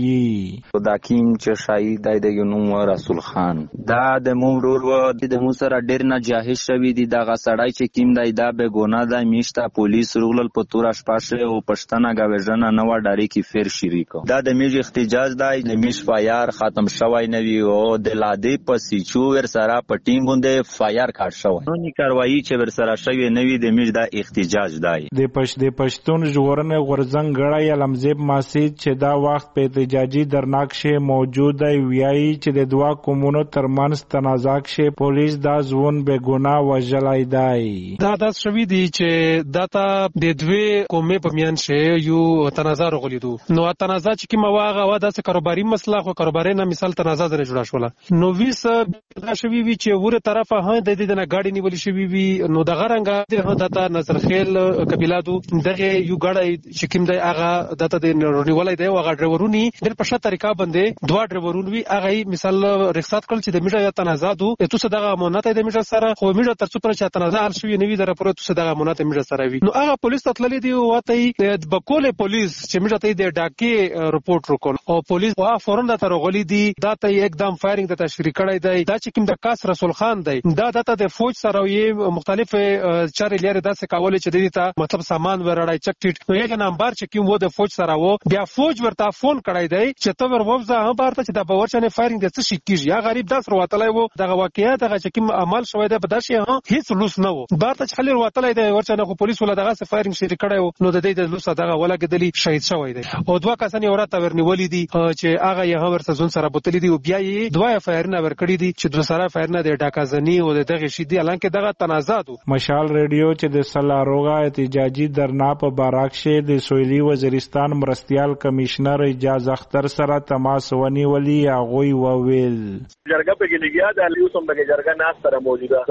وایي دا کیم چې شهید دی د نوم رسول خان دا د مو ورور د مو سره ډېر نه جاهز شوی دی. دغه سړی چې کیم دی دا بېګناه دی. میشته پولیس رغلل په توره شپه شوی او پښتنه ګاوژنه نه وه ډارې کې فیر شریک دا د میژ احتجاج دی. د میژ فایر ختم شوی نه وي او د لادې په سیچو ورسره په ټیم باندې فایر کاټ شوی نو کاروایي چې ورسره شوی نه وي د میژ دا احتجاج دی. د پښتون ژغورنې غورځنګ غړی علمزیب ماسید چې دا وخت په احتجاجي درناک شی موجود دی وایي چې د دوه قومونو ترمنځ تنازع شی پولیس دا ځوان ګناه وژلی دی. دا داس شوی دی چې داته د دوی قومې په میان شي یو تنازع راغلی دو. نو تنازع چې کومه واغه وا داسې کاروباري مسله خو کاروباري نه مثال تنازع نه جوړه شوله. نو ویس دا شوی وی چې وره طرفه ها د دې نه گاډي نیولې شوی وی نو د غرنګ د داته نصرخیل قبیله دو دغه یو گاډي چې کوم دی هغه داته د نیولې دی هغه ډرایورونی د په شته طریقه باندې دوه ډرایورون وی هغه مثال رخصت کړل چې د میډیا تنازع دو ته څه دغه امانت د میډیا سره خو میډیا تر څو پر چې تنازع حل شوی نوی در پروت څه دغه امانت میډیا سره وی. نو هغه پولیس تطللی دی واته د بکول پولیس چې میډیا ته د ډاکې رپورټ وکړ او پولیس وا فورن د ترغلی دی دا ته एकदम فایرینګ د تشریح کړی دی. دا چې کوم د کاس رسول خان دی دا د فوج سره یې مختلف چارې لري داسې کولې چې د ته مطلب سامان ورړای چک ټیټ نو یو نمبر چې کوم و د فوج سره و بیا فوج ورته فون کړی دی چې ته وروځه هم بارته چې د باور چنه فایرینګ د څه شي کیږي. یا غریب داس وروتلای وو دغه واقعیت دغه چې کوم عمل شوی دی په داسې هیڅ لوس نه وو بارته چې خلیر وروتلای دی ورچنه خو پولیس ولا دغه فایرینګ شری کړی نو د دې د لوس دغه ولګدلی شهید شوی دی او دوه کسان یې ورته ورنیولې دي چې هغه یې ور سزون سره بوتلې دي او بیا یې دوه فایرنه ورکړي دي چې دوه سره فایرنه د ډاکازنی او دغه شی دی الانکه دغه تنازع دو. مشال ریډیو چې د سلاروغه احتجاجي درنا په باراکشه د سویلي وزیرستان مرستیال کمشنر اعجاز اختر سره تماس ونیولې هغه وویل جرګه په کې لګیا د الیوسم په جرګه ناس سره موجوده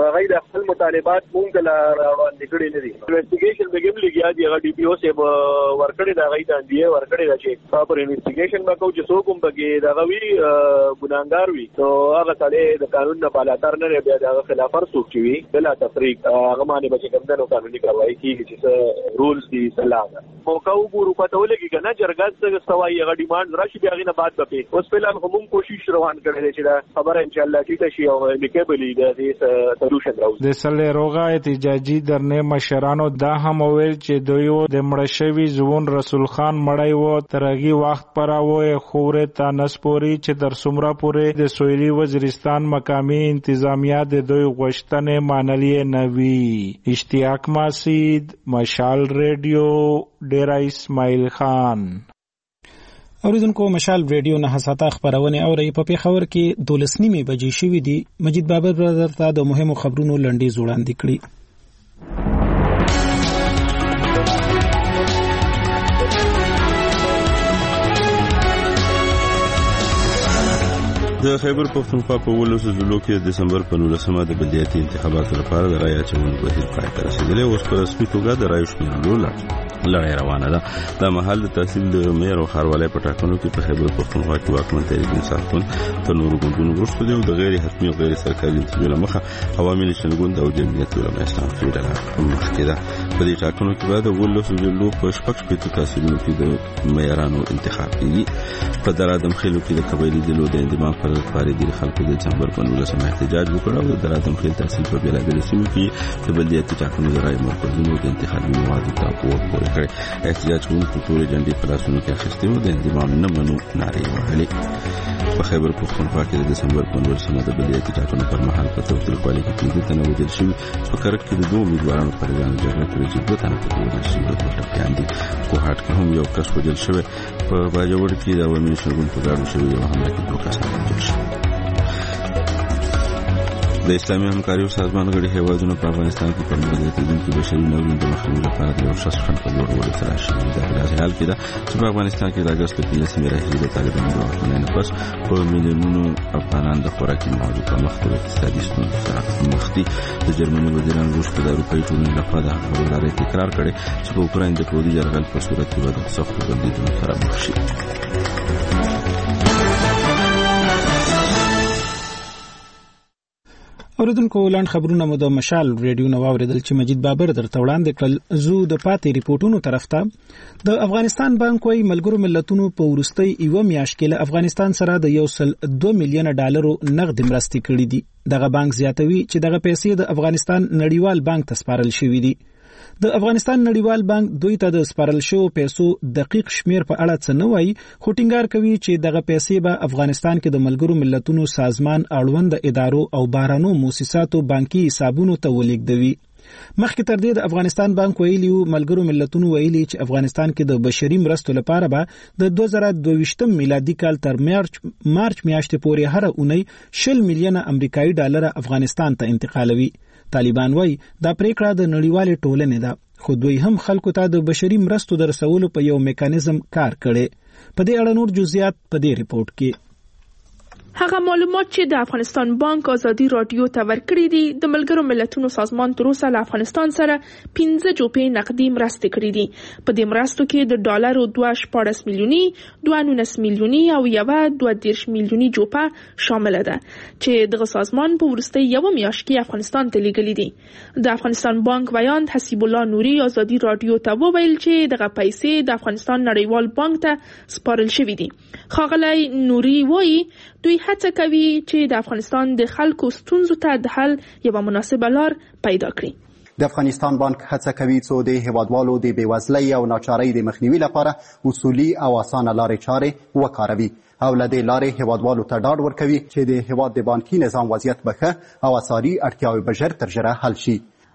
هغه د خپل مطالبات مونږ لا وړاندې کړي نه دي. انویسټیګیشن به کوم لګیا دی، هغه ډي پی او سه ورکړي دا غي د اندیه ورکړي دا چې پراپر انویسټیګیشن وکړو چې څوک هم پکې دا غوي ګناګار وي نو هغه سره د قانون نه بالاتر نه بیا د خلاف ورسوک چوي بلا تفریق هغه باندې به کوم د قانوني کاروایی کیږي چې رولز دي سلام موقع وګورو پته ولګي کنه جرګه څنګه سوای هغه ډیماند راشي بیا غي نه بعد به اوس په لاره هم کوشش روان کړي چې دا خبره ان شاء الله ټیټه شي او امیکیبلی د دې سولوشن راوځي. د سلې روغه احتجاجي درنه مشرانو دا هم ویل چې دوی د مړ شوی ځوان رسول خان مړی و ترغي وخت پر او خوره تا نسپوري چې در سمرا پورې د سویلي وزیرستان مقامی انتظامیه د دوی غوښتنې مانلې نوي. اشتیاق ماسید، مشال ریډیو، ډیرا اسماعیل خان. اوریدونکو مشال ریډیو نه حساته خبرونه اوري په پیښور کې 12:30 بجې شوې دي. مجید بابر برادر ته د مهمو خبرونو لنډیز وړاندې کړي. د خیبر پښتونخوا په 19 ضلعو کې د دسمبر په 19 د بلدیاتي انتخاباتو لپاره د رای اچونې بهیر پای ته رسیدلی. اوس په رسمي توګه د رایو شمیرلو لړۍ روانه ده. د محل د تحصیل د میر او ښاروالۍ په ټاکنو کې په خیبر پښتونخوا کې واکمن تحریک انصاف ګوند په نورو ګوندونو وروسته دی او د غیر حتمي او غیر سرکاري نتیجو له مخه عوامي نېشنل ګوند او جمعیت علماء اسلام ډله مخکې ده. په دې ټاکنو کې به د 19 ضلعو په شپږ تحصیلونو کې د معیارانو انتخاب کیږي. په درادم خیلو کې د قبایلي ډلو د انضمام پر لپاره د خلکو د دسمبر په 19 احتجاج وکړ او د درادم خیل تحصیل په بېلابېلو سیمو کې د بلدیاتي ټاکنو د رایو مرکزونو د انتخابي موادو ته پورې کړی. احتجاج کوونکو تورې جنډې په لاسونو کې اخیستې وې، د انضمام نه منو نارې وهلې. په خیبر پښتونخوا کې د دسمبر په 19 د بلدیاتي ټاکنو پر مهال په تاوتریخوالي کې 15 تنه وژل شوي. په کرک کې د 2 امیدوارانو پر ځان جګړه کړې چې 2 تنه پکې وژل شوي او 2 ټپیان دي. کوهاټ کې هم یو کس وژل شوی. په باجوړ کې د عوامي نېشنل ګوند په ګاډو شوي یو حمله کې 2 کسان وژل شوي. د اسلامي همکاریو سازمان غړي هیوادونو په افغانستان کې پر مدیریتونکو بشري ناورین د مخنیوي لپاره د یو شخص خند په جوړولو سره شامل دي. دا حال کې ده چې په افغانستان کې د اگست 15 راهیسې د طالبانو د واکمنۍ نه پس په میلیونونو افغانان د خوراکي موادو په مخ د اقتصادي ستونزو سره مخ دي. د جرمني وزیران روس په د اروپایي ټولنې لخوا د خبردارۍ تکرار کړی چې په اوکراین د پوځي یرغل په صورت کې به د سختو بندیزونو سره مخ شي. اوریدونکو لاند خبرونه مو د مشال ریډیو نو اوریدل چې مجید بابر درته وړاندې کړل. زو د پاتې ریپورتونو طرف ته د افغانستان بانک وايي ملګرو ملتونو په ورستۍ یو میاشت کې له افغانستان سره د 1.2 میلیون ډالرو نغد مرستې کړې دي. دغه بانک زیاتوي چې دغه پیسې د افغانستان نړیوال بانک ته سپارل شوې دي. د افغانستان نړیوال بانک دوی ته د سپارل شو پیسو دقیق شمیر په اړه څه نه وایي، خو ټینګار کوي چې دغه پیسې به افغانستان کې د ملګرو ملتونو سازمان اړوند ادارو او بهرنیو مؤسساتو بانکي حسابونو ته ولېږدوي. مخکې تر دې د افغانستان بانک ویلي ملګرو ملتونو ویلي چې افغانستان کې د بشري مرستو لپاره به د 2022 میلادي کال تر مارچ میاشتې پورې هر اونۍ 20 میلیونه امریکایي ډالر افغانستان ته انتقالوي. طالبان وایي دا پریکړه د نړیوالې ټولنې ده، خو دوی هم خلکو ته د بشري مرستو د رسولو په یو میکانیزم کار کړي. په دې اړه نور جزئیات په دې ریپورت کې. هغه معلومات چې د افغانستان بانک ازادي رادیو ته ورکړي دي د ملګرو ملتونو سازمان تر اوسه له افغانستان سره 15 جوپې نقدي مرستې کړې دي. په دې مرستو کې د ډالرو 2.14 میلیوني، 2.19 میلیوني او 1.20 میلیوني جوپه شامل ده چې دغه سازمان په ورستۍ یو میاشت کې افغانستان ته لیږلي دي. د افغانستان بانک ویاند حسیب الله نوري ازادي رادیو ته وویل چې دغه پیسې د افغانستان نړیوال بانک ته سپارل شوې دي. ښاغلی نوري وایي دوی هڅه کوي چې د افغانستان د خلکو ستونزو ته د حل یوه مناسبه لار پیدا کړي. د افغانستان بانک هڅه کوي څو د هیوادوالو د بېوزلۍ او ناچارۍ د مخنیوي لپاره اصولي او اسانه لارې چارې وکاروي او له دې لارې هیوادوالو ته ډاډ ورکوي چې د هیواد د بانکي نظام وضعیت به ښه او اساري اړتیاوې به ژر تر ژره حل شي.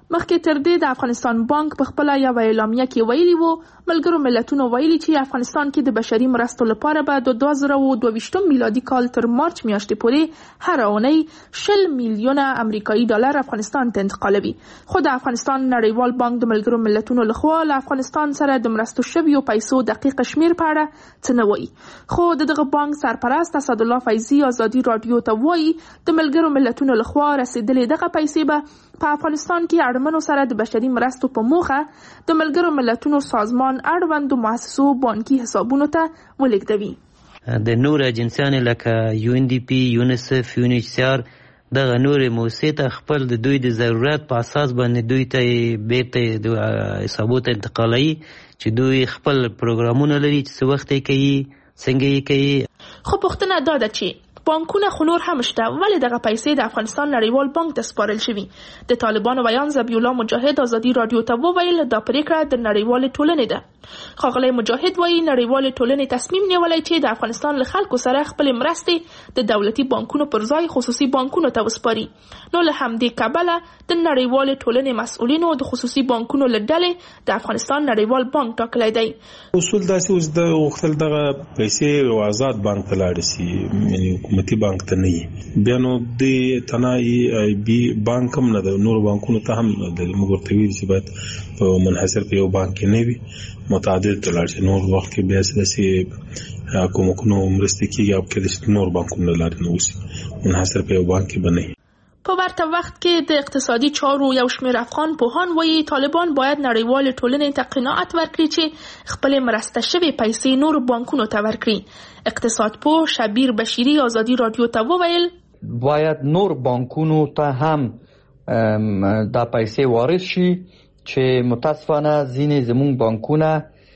مخکې تر دې د افغانستان بانک په خپل یو اعلامیه کې ویلي وو ملګرو ملتونو ویلي چې افغانستان کې د بشري مرستو لپاره به د 2022 میلادي کال تر مارچ میاشتې پورې هر اونۍ 20 میلیونه امریکایي ډالر افغانستان ته انتقالوي. خو د افغانستان نړیوال بانک د ملګرو ملتونو لخوا له افغانستان سره د مرستو شویو پیسو دقیق شمیر په اړه څه نه وایي. خو دغه بانک سرپرست اسدالله فیضي ازادي رادیو ته وایي د ملګرو ملتونو لخوا رسیدلې دغه پیسې به په افغانستان کې اړمنو سره د بشري مرستو په موخه د ملګرو ملتونو سازمان اړوندو مؤسسو بانکي حسابونو ته ولېږدوي. د نور اجنسیانو لکه UNDP، یونیسف، UNHCR دغه نور موسسې ته خپل د دوی د ضرورت په اساس باندې دوی ته بیرته د حسابو ته انتقالوي چې دوی خپل پروګرامونه لري چې څه وخت یې کوي، څنګه یې کوي. خو پوښتنه دا ده چې بانکونه خو نور هم شته، ولې دغه پیسې د افغانستان نړیوال بانک ته سپارل شوي؟ د طالبانو ویان ذبیح الله مجاهد ازادي رادیو ته وویل دا پریکړه د نړیوالې ټولنې ده. ښاغلی مجاهد وایي نړیوالې ټولنې تصمیم نیولی چې د افغانستان له خلکو سره خپلې مرستې د دولتي بانکونو پر ځای خصوصي بانکونو ته وسپاري. نو له همدې کبله د نړیوالې ټولنې مسؤلینو د خصوصي بانکونو له ډلې د افغانستان نړیوال بانک ټاکلی دی. اصول داسې اوس د غوښتل دغه پیسې یو آزاد بانک ته لاړې شي، یعنې حکومتي بانک ته نه وي. بیا نو د تنهایی بي بانک هم نه ده، نور بانکونو ته هم نه ده. موږ ورته ویل چې باید په منحصر په یو بانک کې نه وي، متعدد ته لاړ شي. نور وخت کې بیا داسې کومکونو مرستې کېږي او کېدای شي نور بانکونو له لارې نه وشي، منحصر په یو بانک کې به نه وي. په ورته وخت کې د اقتصادي چارو یو شمېر افغان پوهان وایي طالبان باید نړیوالې ټولنې ته قناعت ورکړي چې خپلې مرسته شوې پیسې نورو بانکونو ته ورکړي. اقتصاد پوه شبیر بشیری ازادي رادیو ته وویل باید نور بانکونو ته هم دا پیسې وارد شي چې متاسفانه ځینې زموږ بانکونه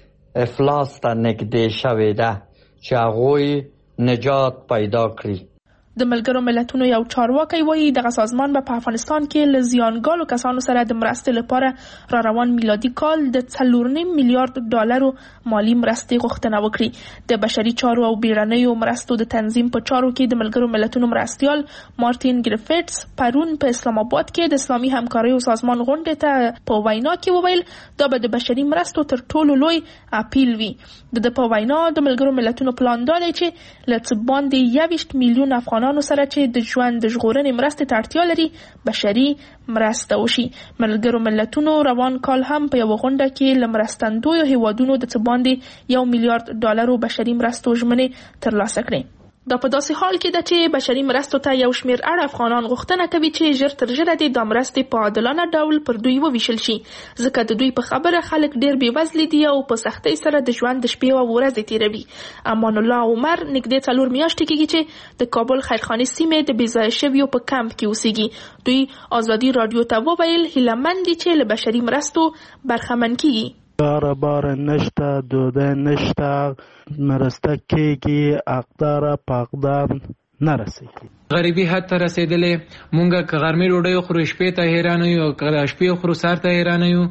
افلاس ته نږدې شوې ده چې هغوی نجات پیدا کړي. د ملګرو ملتونو یو چارواکی وایي دغه سازمان به په افغانستان کې له زیانګالو کسانو سره د مرستې لپاره را روان میلادي کال د 4.5 میلیارډ ډالرو مالی مرستې غوښتنه وکړي. د بشري چارو او بیړنیو مرستو د تنظیم په چارو کې د ملګرو ملتونو مرستیال مارټین ګریفټس پرون په اسلام آباد کې د اسلامي همکاریو سازمان غونډې ته په وینا کې وویل دا به د بشري مرستو تر ټولو لوی اپیل وي. د په وینا د ملګرو ملتونو پلان دی چې له څه باندې 21 میلیون افغانان سره چې د ژوند د ژغورنې مرستې ته اړتیا لري بشري مرسته وشي. ملګرو ملتونو روان کال هم په یوه غونډه کې له مرستندویو هیوادونو د څه باندې 1 میلیارډ ډالرو بشري مرستو ژمنې ترلاسه کړې. دا په داسې حال کې ده چې بشري مرستو ته یو شمېر اړ افغانان غوښتنه کوي چې ژر تر ژره د دا مرستې په عادلانه ډول پر دوی وویشل شي، ځکه د دوی په خبره خلک ډېر بېوزلي دي او په سختۍ سره د ژوند د شپې او ورځې تېروي. امان الله عمر نږدې 4 میاشتې کېږي چې د کابل خیرخانې سیمې د بېځایه شویو په کمپ کې اوسېږي. دوی ازادي رادیو ته وویل هیلهمند دي چې له بشري مرستو برخمن کېږي. بار نشته، دوده نشته، مرسته کېږي، اقدار پاقدار نرسېږي. غریبي حد ته رسېدلې. مونږ که غرمې ډوډۍ خورو شپې ته حیرانه یو، که شپې خورو سهار ته حیرانه یو.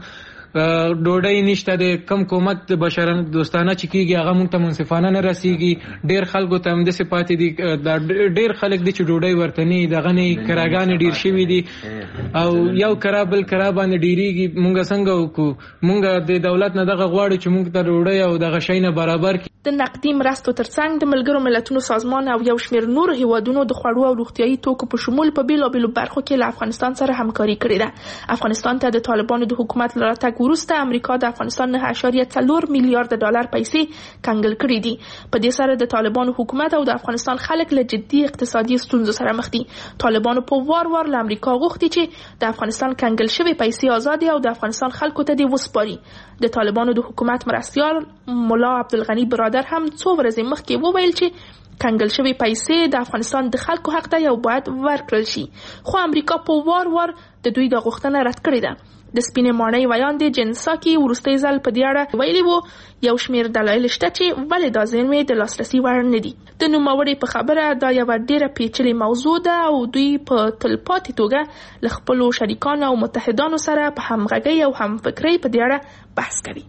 ډوډۍ نشته، د کم کومک د بشر دوستانه چې کېږي هغه مونږ ته منصفانه نه رسېږي. ډېر خلکو ته همداسې پاتې دي، ډېر خلک دي چې ډوډۍ ورته نه دغه نه کراګانې ډېر شوي دي او یو کرا بل کرا باندې ډېرېږي. مونږ څنګه وکړو؟ مونږ د دولت نه دغه غواړو چې مونږ ته ډوډۍ او دغه شی نه برابر کړي. د نقدي مرستو ترڅنګ د ملګرو ملتونو سازمان او یو شمېر نورو هیوادونو د خوړو او روغتیایي توکو په شمول په بېلابېلو برخو کې له افغانستان سره همکاري کړې ده. افغانستان ته د طالبانو د حکومت له راتګ وروسته امریکا د افغانستان 9.4 میلیارډ ډالر پیسې کنګل کړې دي. په دې سره د طالبانو حکومت او د افغانستان خلک له جدي اقتصادي ستونزو سره مخ دي. طالبانو په وار وار له امریکا غوښتي چې د افغانستان کنګل شوی پیسې آزادې او د افغانستان خلکو ته دې وسپاري. د طالبانو د حکومت مرستیال مولا عبدالغنی برادر هم څو ورځې مخکې وویل چې کنګل شوی پیسې د افغانستان د خلکو حق دی او باید ورکړل شي. خو امریکا په وار وار د دوی د غوښتنه رد کړې ده. د سپینې ماڼۍ ویان د جنساکي وروستی ځل په دې اړه ویلي وو یو شمېر دلایل شته چې ولې دا زیرمې د لاسرسي وړ نه دي. د نوموړي په خبره دا یوه ډېره پیچلې موضوع ده او دوی په تلپاتې توګه له خپلو شریکانو او متحدانو سره په همغږۍ او همفکرۍ په دې اړه بحث کوي.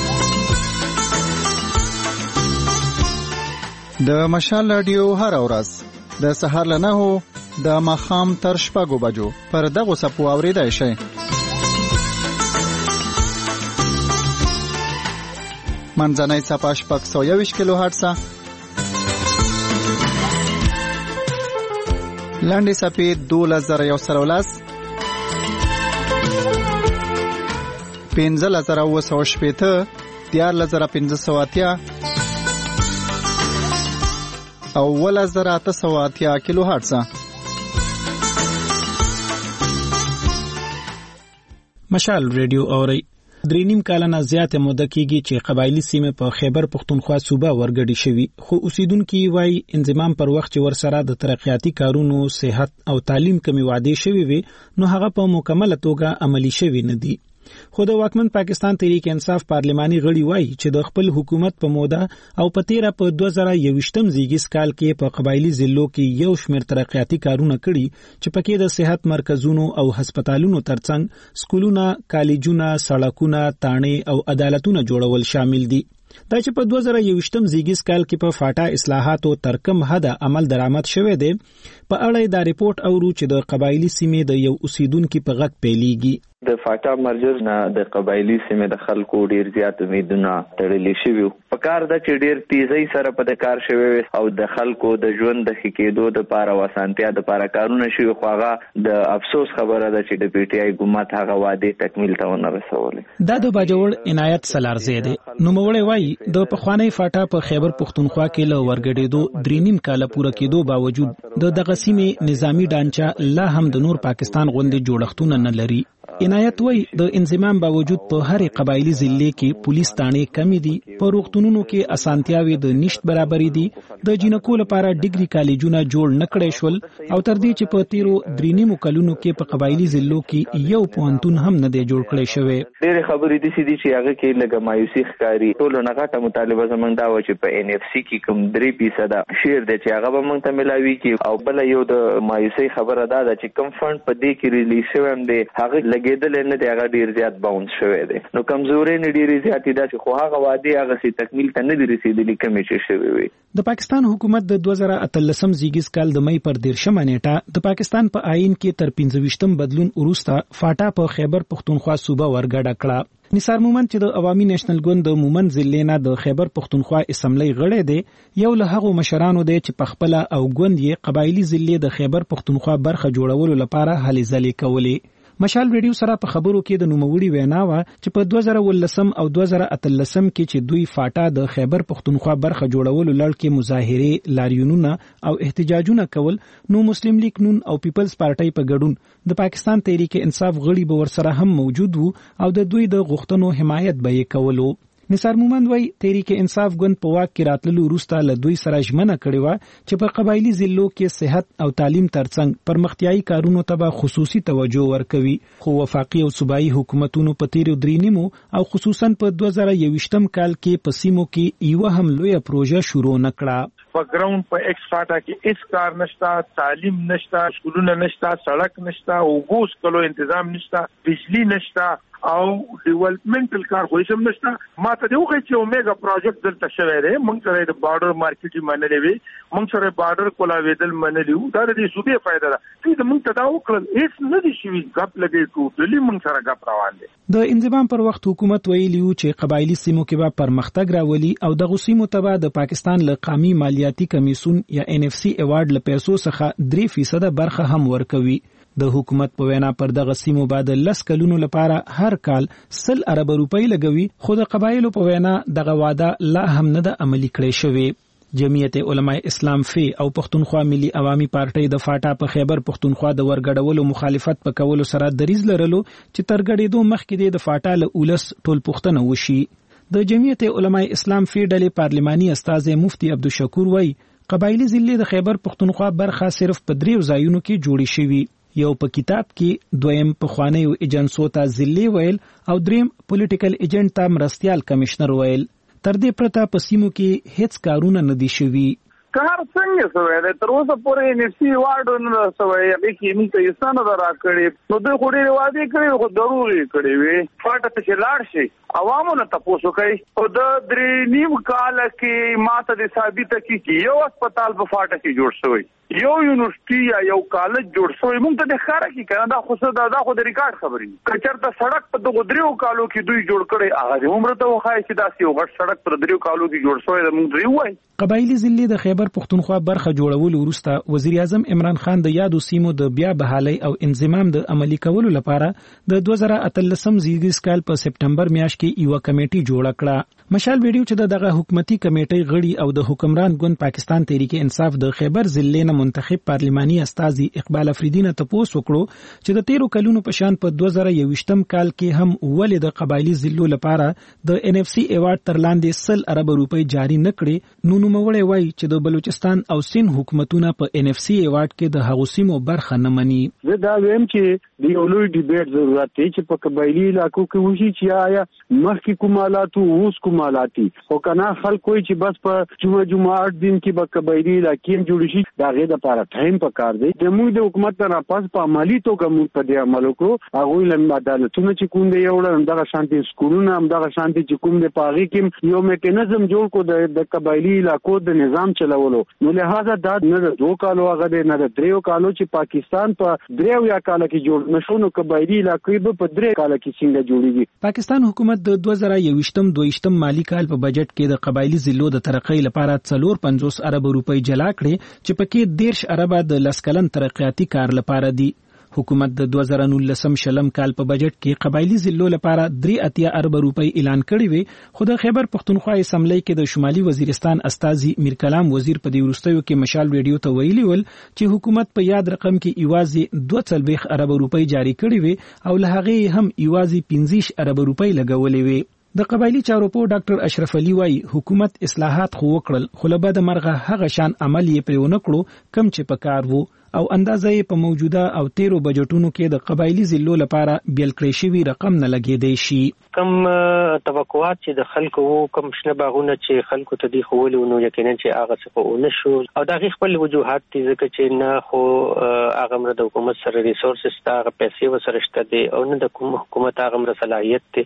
د مشال رادیو هر ورځ د سهار له 9 د ماښام تر 6 بجو پر دغو څپو اورېدای شئ. منځنۍ څپه 621 کیلو هرتز، لنډې څپې 12110، 15980، 14580 او 11880 کیلو هرتز. مشال ریډیو اوري. 3.5 کلنه زیاته موده کېږي چې قبایلی سیمه په خیبر پختونخوا صوبه ورګډي شوی، خو اوسیدونکو وایي انضمام پر وخت چې ورسره د ترقیاتي کارونو، صحت او تعلیم کمی وعده شوی وي، نو هغه په مکمله توګه عملی شوی نه دي. خو د واکمن پاکستان تحریک انصاف پارلماني غړي وایي چې د خپل حکومت په موده او په 2021 زیږیز کال کې په قبایلی ضلعو کې یو شمېر ترقیاتي کارونه کړي چې پکې د صحت مرکزونو او هسپتالونو ترڅنګ سکولونه، کالجونه، سړکونه، تانې او عدالتونه جوړول شامل دي. دا چې په 2021 زیږیز کال کې په فاټا اصلاحاتو تر کم حد عمل درآمد شوه دی، په اړه دا ریپورت اورو چې د قبایلی سیمې د یو اوسیدونکو په غږ پیلېږي. د فاټا مرجر نه د قبایلی سیمې د خلکو ډیر زیات امیدونه تړلې شوي، په کار د چې ډیر تیزی سره په د کار شوی او د خلکو د ژوند د ښه کېدو دپاره او اسانتیا دپاره کارونه شوي، خو هغه د افسوس خبره ده چې د پی ټي آی حکومت هغه وعدې تکمیل ته ونه رسولې. دا د باجوړ عنایت سلارزی دی. نوموړی وایي د پخوانی فاټا په خیبر پختونخوا کې له ورګډېدو 3.5 کاله پوره کېدو باوجود د دغه سیمې نظامی ډانچه لا هم د نور پاکستان غوندې جوړښتونه نه لري. عنایت وای د انضمام باوجود په هرې قبایلی ضلع کې پولیس تانې کمی دي، په روغتونونو کې اسانتیاوي د نشټ برابرې دي، د جنکو لپاره ډیګري کالجونه جوړ نکړې شول او تر دې چې په تیرو 3.5 کلونو کې په قبایلی ضلعو کې یو پوهنتون هم نه دی جوړ کړی شوی. ډېر خبرې دي چې هغه کې لږه مایوسي ښکاري. ټولو نه غټه مطالبه زموږ دا و چې په ان اف سی کې کوم 3% شیر دی چې هغه به موږ ته ملاوي کې، او بل یو د مایوسي خبره دا ده چې کوم فند په دې کې ریلیز شوی هم دی هغه لګیدل نه دی، هغه ډیر زیات باونس شوی دی. نو کمزوري نه ډیره زیاتې ده چې خو هغه وعده هغه سي تکمیل ته نه دی رسیدلی کومې چې شوی وي. د پاکستان حکومت د 2013 زیږیز کال د مې پر 13 نیټه د پاکستان په آئین کې تر 25 بدلون وروسته فاټا په خیبر پختونخوا صوبه ورګډه کړه. نثار مومند چې د عوامي نېشنل ګوند د مومند ضلع نه د خیبر پختونخوا اسمبلی غړی دی، یو له هغو مشرانو دی چې په خپل او ګوند یې قبایلی ضلع د خیبر پختونخوا برخه جوړولو لپاره هلې ځلې کولې. مشال ریډیو سره په خبرو کې د نوموړي وینا و چې په 2019 او 2013 کې چې دوی فاټا د خیبر پختونخوا برخه جوړولو لړ کې مظاهره، لاریونونه او احتجاجونه کول، نو مسلم لیگ نون او پیپلز پارټي په ګډون د پاکستان تحریک انصاف غړي به ورسره هم موجود وو او د دوی د غوښتنو حمایت به یې کولو. نثار مومند وای تحریک انصاف ګوند په واک کې راتللو وروسته له دوی سره ژمنه کړې و چې په قبایلی ضلعو کې صحت او تعلیم ترڅنګ پرمختیايي کارونو ته به خصوصي توجه ورکوي، خو وفاقي او صوبایي حکومتونو په تیرو 3.5 او خصوصا په 2021 کال کې په سیمو کې یو هم لویه پروژه شروع نکړه. په ګراوند په ایکس فاټا کې هیڅ کار نشته، تعلیم نشته، سکولونه نشته، سړک نشته، اوبو سکلو تنظیم نشته، بجلی نشته او ډیولپمنټل کار خو هیڅ نشته. ما ته یو چې اومیګا پروجیکټ دلته شوی دی، موږ سره د بارډر مارکیټ منلې وي، موږ سره بارډر کولاویدل منلې وو، دا د دې صوبې فائدہ ده چې موږ ته دا وکړل هیڅ نه دي شوی، غپ لګي ټوټلی موږ سره غپ روان دي. د انضمام پر وخت حکومت ویلی و چې قبایلی سیمو کې به پرمختګ راولي او د غسیمو تبع د پاکستان له قومي مالیاتي کمیسون یا ان اف سی ایوارډ له پیسو څخه 3% برخه هم ورکوي. د حکومت په وینا پر دغه سیمو بعد 10 کلونو لپاره هر کال 100 ارب روپۍ لګوي، خو د قبایلو په وینا دغه وعده لا هم نه د عملی کړی شوی. جمعیت علماء اسلام فی او پښتونخوا ملي عوامي پارټي د فاټا په خیبر پښتونخوا د ورګډولو مخالفت په کولو سره دریز لرلو چې تر ګډېدو مخکې د فاټا له اولس ټول پښتنه وشي. د جمعیت علماء اسلام فی ډلې پارلماني استاذ مفتی عبدالشکور وای قبایلی ضلع د خیبر پښتونخوا برخه صرف په 3 ځایونو کې جوړی شوی، یو په کتاب کې، دویم په خوانیو ایجنسو ته ضلع ویل او دریم پولیټیکل ایجنټ ته مرستیال کمشنر ویل. تر دې پرته په سیمو کې هیڅ کارونه نه دي شوي. کار څنګه شوی دی تر اوسه پورې ان اف سی ایوارډ نه رسوي، هغه کې موږ ته هیڅ نه راکړي، نو دوی خو ډېرې وعدې کړې خو ضروري کړې وي فاټا ته چې لاړ شي عوامو نه تپوس وکړي. او د 3.5 کال کې ماته د ثابته کې یو هسپتال په فاټا کې جوړ شوی، یو یونیورسيټي یا یو کالج جوړ شوی موږ ته د ښکاره کې کنه دا خو د ریکارډ خبرې کچرته سړک په دغه دریو کالو کې دوی جوړ کړي هغه عمر ته وخایي چې دا یو غټ سړک پر دریو کالو کې جوړ شوی د موږ دوی وای. قبایلی ضلع د خیبر پښتونخوا برخه جوړول وروسته وزیر اعظم عمران خان د یادو سیمو د بیا بحالي او انضمام د عملی کولو لپاره د 2013 زیږدیز کال په سپټمبر میاشت کې یو کمیټي جوړ کړه. مشال ویډیو چې دغه حکومتي کمیټي غړي او د حکمران ګوند پاکستان تحریک انصاف د خیبر ضلع نه منتخب پارلماني استازي اقبال افریدی نه تپوس وکړو چې د 13 کلونو په شان په 2021م کال کې هم ولې د قبایلی ضلعو لپاره د NFC ایوارډ تر لاندې 100 ارب روپۍ جاری نکړي. نو نوموړی وایي چې د بلوچستان او سند حکومتونه په NFC ایوارډ کې د هغو سیمو برخه نه مني. زه دا وایم چې د یو لوی ډیبیټ ضرورت دی چې په قبایلی علاقو کې وشي چې آیا مخکې کومالاتو اوس کومالاتي او کنه خلک وایي چې بس په جمعه 8 دن کې به قبایلی علاقې جوړ شي دا غي د لپاره ټایم پکار دی. د موږ د حکومت نه پاس په عملی توګه موږ په دې عمل وکړو هغه لم عدالتونه چې کوم دی یو دغه شانتي سکولونه هم دغه شانتي چې کوم دی پاغي کې یو میکانیزم جوړ کو د قبایلی علاقو د نظام چلولو. نو لہذا دا نه د 2 کالو هغه دی نه د 3 کالو چې پاکستان په 3 یا کال کې جوړ نشو نو قبایلی علاقې په 3 کال کې څنګه جوړیږي. پاکستان حکومت د 2021-22 مالی کال په بجټ کې د قبایلی ضلعو د ترقۍ لپاره 450 ارب روپۍ جلا کړې چې پکې 10 ارب د لسکلن ترقیاتي کار لپاره دي. حکومت د 2019 کال په بجټ کې قبایلی ضلعو لپاره 3 ارب روپۍ اعلان کړی وي. خو د خیبر پښتونخوا اسمبلی کې د شمالي وزیرستان استازي میر کلام وزیر په دې وروستیو کې مشال ویډیو ته ویلي ول چې حکومت په یاد رقم کې ایوازي 2 ارب روپۍ جاری کړی وي او له هغه هم ایوازي 15 ارب روپۍ لګولې وي. د قبایلی چارو په ډاکټر اشرف علي وايي حکومت اصلاحات خو وکړل خو له بده مرغه هغه شان عمل یې پرې ونه کړو کم چې پکار وو او اندازې په موجوده او 13 بجټونو کې د قبایلی ضلعو لپاره بیل کړی شوی رقم نه لګیدای شي. کم توقعات چې د خلکو کم شنه باغونه چې خلکو ته دی خولو نو یقینا چې هغه څه په ونشو او دا غي خپل وجوهات دي ځکه چې نه خو هغه مر د حکومت سره ریسورسز تا پیسې وسره شته دي او نه د حکومت هغه مر صلاحیت ته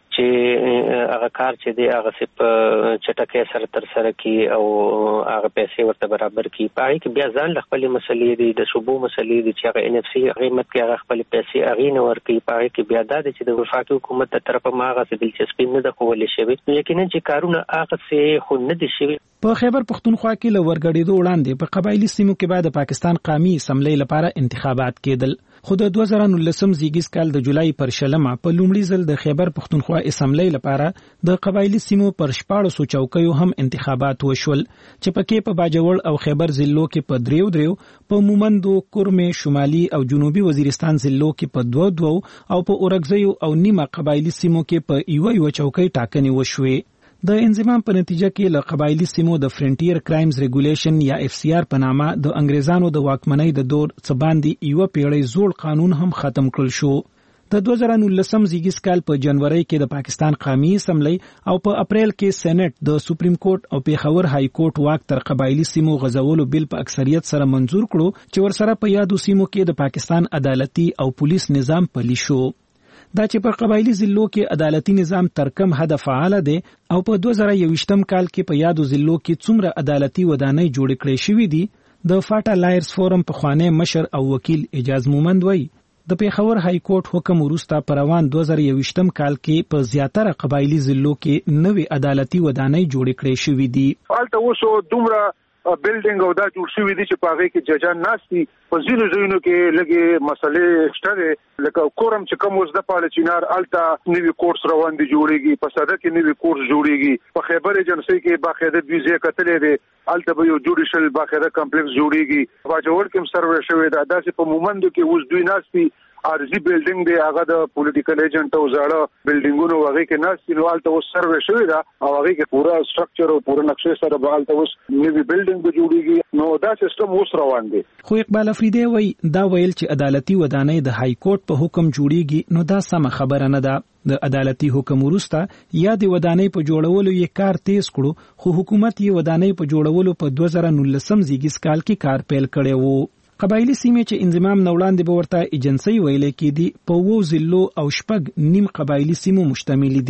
چې هغه کار چې دی هغه سپ چټکه سره تر سره کی او هغه پیسې ورته برابر کی پای کې بیا ځان خپل مسلې دي د صوبو مسلې دي چې هغه NFC قیمت کې هغه خپل پیسې اغې نه ورکي پای کې بیا د چې د وفاقي حکومت تر طرفه ماغه دلچسپي نه د کولې شوی یقینا چې کارونه هغه څه خو نه دي شوی. په خیبر پښتونخوا کې لورګړېدو وړاندې په قبایلی سیمو کې بعد پاکستان قومي اسمبلی لپاره انتخابات کېدل. خو د 2019 زیږدیز کال د جولای پر 16 په لومړي ځل د خیبر پښتونخوا اسمبلی لپاره د قبایلی سیمو پر 14 چوکیو هم انتخابات وشول چې پکې په باجوړ او خیبر ضلعو کې په دریو په مومندو کورمه شمالي او جنوبي وزیرستان ضلعو کې په 2 او په اورګزیو او نیمه قبایلی سیمو کې په یو چوکۍ ټاکنې وشوې. د انضمام په نتیجه کې له قبایلی سیمو د فرنټیر کرایمز ریګولیشن یا FCR په نامه د انګریزانو د واکمنۍ د دور څخه باندې یو پیړۍ زوړ قانون هم ختم کړل شو. د 2019 زیږدیز کال په جنوري کې د پاکستان قومي اسمبلی او په اپریل کې سېنات د سپریم کورټ او پیښور های کورټ واک تر قبایلی سیمو غزولو بل په اکثریت سره منزور کړو چې ورسره په یادو سیمو کې د پاکستان عدالتي او پولیس نظام پلی شو. دا چې په قبایلی ضلعو کې عدالتي نظام تر کم حد فعال دی او په 2021 کال کې په یادو ضلعو کې څومره عدالتي ودانۍ جوړ کړې شوې دي د فاټا لایرز فورم په خوانه مشر او وکیل اجاز مومند وایي د پیښور های کورټ حکم وروسته پر روان 2021 کال کې په زیاتره قبایلی ضلعو کې نوې عدالتي ودانۍ جوړ کړې شوې دي. البته اوسو دومره بلډینګ او دا جوړ شوی دي چې پاغه کې ججان ناشتي په ځینو ځایونو کې لګي مسلې شته لکه کورم چې کوم وز د پاله چینار التا نوی کورس روان دي جوړيږي په صدر کې نوی کورس جوړيږي په خیبر ایجنسی کې باقاعده ویزه کتلې دي الته به یو جوډیشل باقاعده کمپلیکس جوړيږي باجوړ کې سروې شوی دا داسې په مومندو کې اوس دوی ناشتي ارزي بلډینګ دی هغه د پولیټیکل ایجنټ او زړه بلډینګونو هغه کې ناشتي نو الته اوس سروې شوی دا او هغه کې پورا سټرکچر او پورا نقشې سره به الته اوس نوی بلډینګ به جوړيږي نو دا سیستم اوس روان دی. خو اقبال افریدی وایي دا ویل چې عدالتي ودانۍ د های کورټ په حکم جوړيږي نو دا سم خبره نه ده. د عدالتي حکم وروسته یا د ودانۍ په جوړولو یې کار تیز کړو خو حکومت یې ودانۍ په جوړولو په 2019 زیږدیز کال کې کار پیل کړی وو. قبایلی سیمې چې انضمام نوړاندې به ورته ایجنسی ویلې کېدي په 2 ضلعو او 6 نیم قبایلی سیمو مشتمل دي.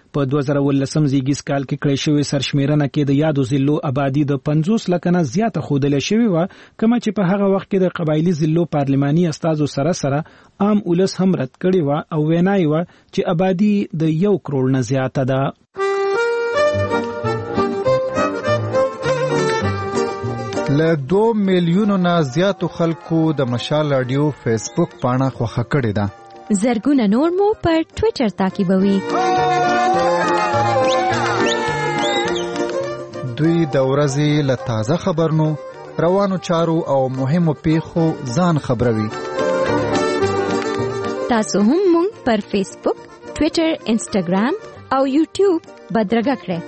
په 2019 زیږیز کال کې کړی شوی سرشمیرنه کې د یادو ضلعو آبادی د 50 لک نه زیاته ښودل شوې و، کومه چې په هغه وخت کې د قبایلی ضلعو پارلماني استازو سره عام ولس هم رد کړی و او وینای و چې آبادی د 1 کروڑ نه زیاته ده. له 2 میلیونو نه زیاتو خلکو د مشال رادیو فیسبوک پاڼه خوښه کړې ده. زرګونه نور مو پر ټوئیټر تعقیبوي. دوی د ورځې له تازه خبرونو، روانو چارو او مهمو پیښو ځان خبروي. تاسو هم مونږ پر فیسبوک، ټوئیټر، انسټاګرام او یوټیوب بدرګه کړئ.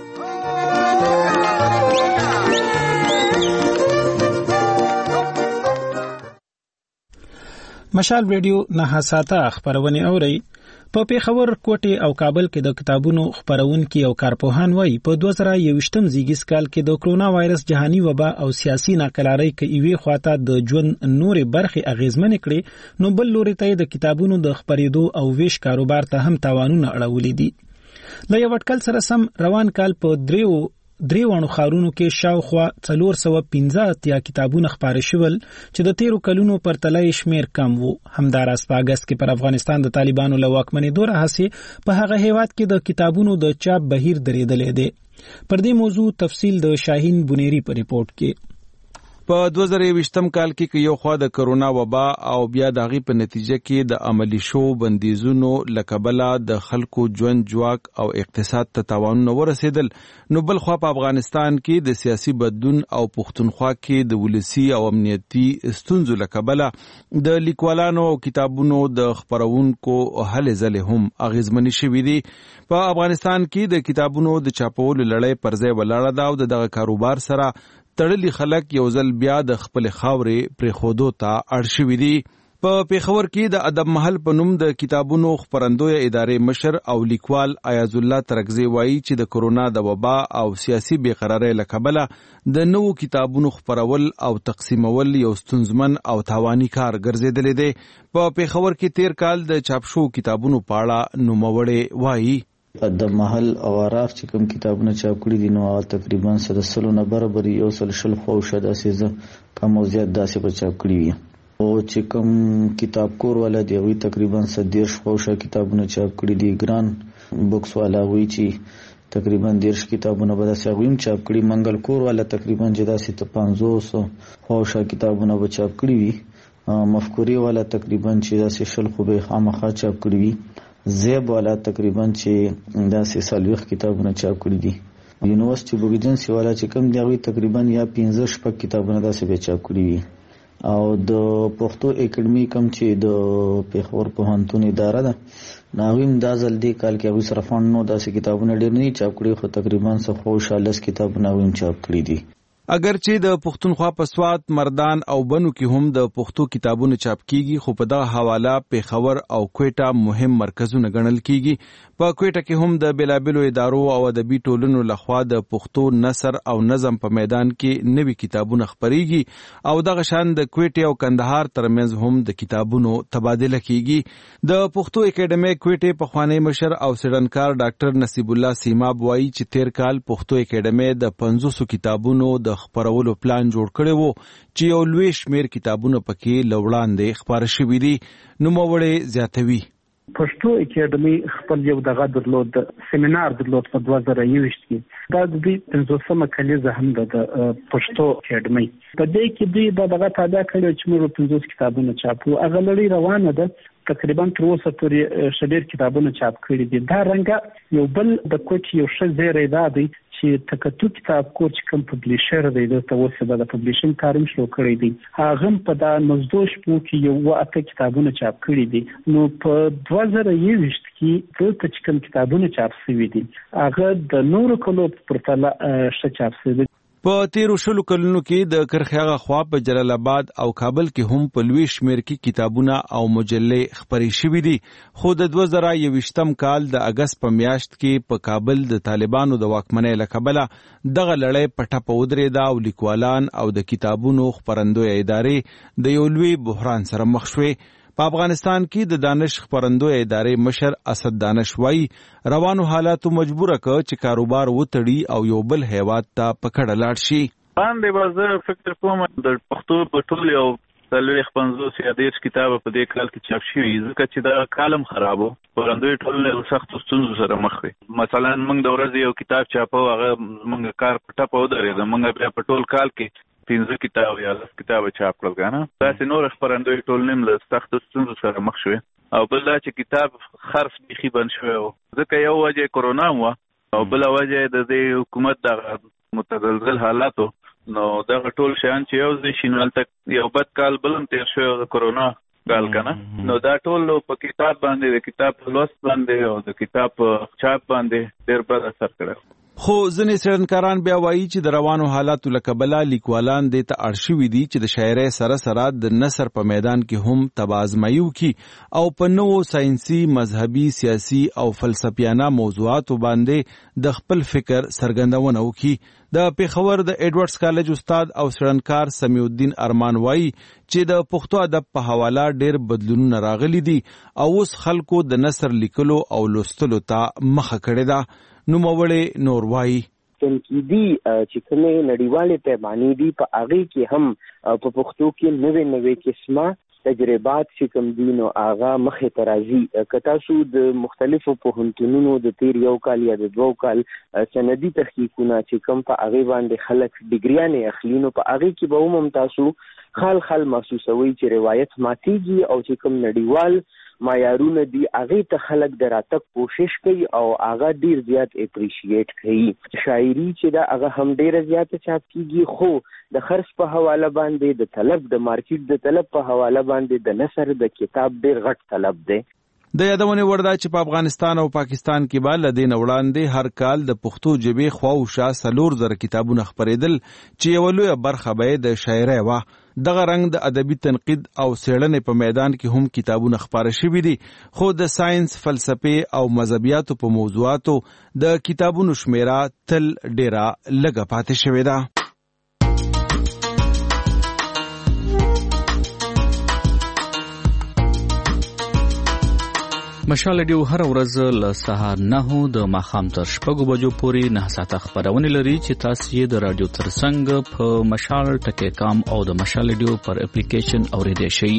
مشال ریډیو نه ساته خبرونه اوري. په پیښور، کوټې او کابل کې د کتابونو خبرونکي او کارپوهان وایي په 2021 زیږیز کال کې د کرونا وایرس جهاني وبا او سیاسي ناکرارۍ کې ایوي خواته د ژوند نورې برخې اغیزمن کړي، نو بل لوري ته د کتابونو د خبرېدو او ویش کاروبار ته هم تاوانونه اړولې دي. له یو اټکل سره سم روان کال په دریوانو خارونو کې شاوخوا 415 کتابونه خپاره شول چې د 13 کلونو پر تلای شمیر کم وو. همداراز په اگست کې پر افغانستان د طالبانو له واکمنېدو راهیسې په هغه هیواد کې د کتابونو د چاپ بهیر درېدلې دی. پر دې موضوع تفصیل د شاهین بنيري په ریپورت کې. په 2020 کال کې یو خوا د کرونا وبا او بیا د غي په نتیجه کې د عملی شو بندیزونو لکبله د خلکو ژوند جواک او اقتصاد ته تاوانونه ورسېدل، نو بل خوا په افغانستان کې د سیاسي بدلون او پښتونخوا کې د ولسی او امنیتي ستونزو لکبله د لیکوالانو او کتابونو د خبرونکو هلې ځلې هم اغیزمنې شوې دي. په افغانستان کې د کتابونو د چاپولو لړۍ پر ځای ولاړه ده او دغه کاروبار سره تړلي خلک یو ځل بیا د خپل خاورې پرېښودو ته اړ شوي دي. په پیښور کې د ادب محل په نوم د کتابونو خپرندوی ادارې مشر او لیکوال ایاز الله ترکزی وایي چې د کرونا د وبا او سیاسي بېقرارۍ له کبله د نوو کتابونو خپرول او تقسیمول یو ستونزمن او تاواني کار ګرځېدلی دی. په پیښور کې 13 کال د چاپ شوو کتابونو په اړه نوموړی وایي د محل او عراف چې کوم کتابونه چاپ کړي دي نو تقریبا 100 نه برابر 100 خوښه داسې کم او زیات داسې په چاپ کړي وي. او چې کوم کتاب کور والا دی وی تقریبا 100 خوښه کتابونه چاپ کړي دي. ګران بوکس والا وی چې تقریبا 100 کتابونه به داسې ویم چاپ کړي. منګل کور والا تقریبا جداسې ته 500 خوښه کتابونه به چاپ کړي وي. مفکوري والا تقریبا چې داسې شل خو به خامخا چاپ کړي وي. زیب والا تقریبا چې داسې 40 کتابونه چاپ کړي دي. یونیورسيټي بوګیجنسي والا چې کوم دی تقریبا یا 15 کتابونه داسې به چاپ کړي وي. او د پښتو اکیډمي کوم چې د پیښور پوهنتون اداره ده ناویم دا ځل دی کال کې اوس رفان نو داسې کتابونه ډېر نه چاپ کړي، خو تقریبا 140 کتابونه ویم چاپ کړي دي. اگر چې د پښتونخوا په سوات، مردان او بنو کې هم د پښتو کتابونه چاپ کیږي، خو په دغه حواله پیښور او کوټه مهم مرکزونه ګڼل کیږي. په کوټه کې هم د بلابلو ادارو او ادبي ټولنو لخوا د پښتو نثر او نظم په میدان کې نوي کتابونه خپريږي او دغه شان د کوټه او کندهار ترمنځ هم د کتابونو تبادله کیږي. د پښتو اکیډمي کوټه په خوانی مشر او سړنکار ډاکټر نصیب الله سیماب وایي چې 13 کال پښتو اکیډمي د 500 کتابونو د خبرولو پلان جوړ کړی وو چې یو لوی شمیر کتابونه پکې لوړاندې خبر شوي دي. نوموړی زیاتوي پښتو اکیډمي خپل یو دغه درلود سیمینار درلود په 2021 کې. دا د 15مه کلیزه هم د پښتو اکیډمي په دې کې دغه تابع کړي چې موږ 50 کتابونه چاپو. هغه لړۍ روانه ده، تقریبا تر اوسه پورې شډیر کتابونه چاپ کړي دي. دا رنګه یو بل د کوټ یو ښه زیری دا دی چې تکتو کتاب کور چې کوم پبلیشر دی د توسه د پبلیشنګ کارم شروع کړی دی. هغه په دا مزدوش پو کې یو واته کتابونه چاپ کړي دي. نو په 2021 کې ټول چې کوم کتابونه چاپ شوي دي هغه د نورو کلو پرتله ښه چاپ شوي دي. په 13 کلونو کې د کرخیاغه خوا په جلال آباد او کابل کې هم په لوی شمیر کې کتابونه او مجلې خبرې شوې دي. خو د 2021 کال د اگست په میاشت کې په کابل د طالبانو د واکمنۍ له کبله دغه لړۍ په ټپه ودرېده او لیکوالان او د کتابونو خپرندوی ادارې د یو لوی بحران سره مخ شوې. په افغانستان کې د دانش خپرندوی ادارې مشر اسد دانش وایي روانو حالاتو مجبوره کړ چې کاروبار وتړي او یو بل هیواد ته په کډه لاړ شي. باندې به فکر کوم د پښتو په ټول یو 50 یا 10 کتاب په دې کال کې چاپ شوي ځکه چې دا کالم خرابو خپرندوی ټول له سختو ستونزو سره مخ وي. مثلا موږ د ورځې یو کتاب چاپو هغه موږ کار په ټاپو درېده موږ بیا په ټول کال کې 15 کتاب یا 10 کتاب چاپ کړل کنه. دا نور خپرندوی ټول نیم له سختو ستونزو سره مخ شوي او بل دا چې کتاب خرڅ بيخي بند شوی ځکه یو وجه کرونا و او بل وجه د دې حکومت د متزلزل حالاتو نو دا ټول شیان چې یو ځای شینوال تک یو بد کال بلم تیر شوی د کرونا کال کنه نو دا ټول په کتاب باندې د کتاب لوست باندې او د کتاب چاپ باندې ډېر بد اثر کړی. خو ځینې څېړنکاران بیا وایي چې د روانو حالاتو له کبله لیکوالان دې ته اړ شوي دي چې د شاعرۍ سره سره د نثر په میدان کې هم تبازمایي وکړي او په نوو ساینسي مذهبي سیاسي او فلسفیانه موضوعاتو باندې د خپل فکر څرګندونه وکړي. د پیښور د ایډورډز کالج استاد او څېړنکار سمیع الدین ارمان وایي چې د پښتو ادب په حواله ډېر بدلونونه راغلي دي او اوس خلکو د نثر لیکلو او لوستلو ته مخه کړې ده. نوموړی نور وایي تنقیدي چې کومې نړیوالې پیمانې دي په هغې کې هم په پښتو کې نوې قسمه تجربات چې کوم دي نو هغه مخې ته راځي. که تاسو د مختلفو پوهنتونونو د تیر یو کال یا د 2 کال سندي تحقیقونه چې کوم په هغې باندې خلک ډیګریانې اخلي نو په هغې کې به هم تاسو خال محسوسوي چې روایت ماتېږي او چې کوم نړیوال معیارونه دي هغه ته خلک دراتک کوشش کوي او هغه ډیر زیات اپریشیټ کوي. شاعري چې دا هغه هم ډیر زیات چاپ کیږي خو د خرڅ په حواله باندې د طلب د مارکیټ د طلب په حواله باندې د نثر د کتاب ډیر غټ طلب دی. د یادونې وړ ده چې په افغانستان او پاکستان کې به له دې نه وړاندې هر کال د پښتو ژبې خواوشا 4,000 کتابونه خپرېدل چې یوه لویه برخه به د شاعرۍ وه. دغه رنګ د ادبي تنقید او څېړنې په میدان کې هم کتابونه خپاره شوي دي خو د ساينس فلسفې او مذهبیاتو په موضوعاتو د کتابونو شمیره تل ډیره لږه پاتې شوې ده. مشال ډیو هر ورځ له سهار 9 د ماښام تر 6 بجو پورې 9 ساعته خبرونه لري چې تاسو یې د رادیو ترڅنګ په مشال ټکی کام او د مشال ډیو پر اپلیکیشن اوریدئ شئ.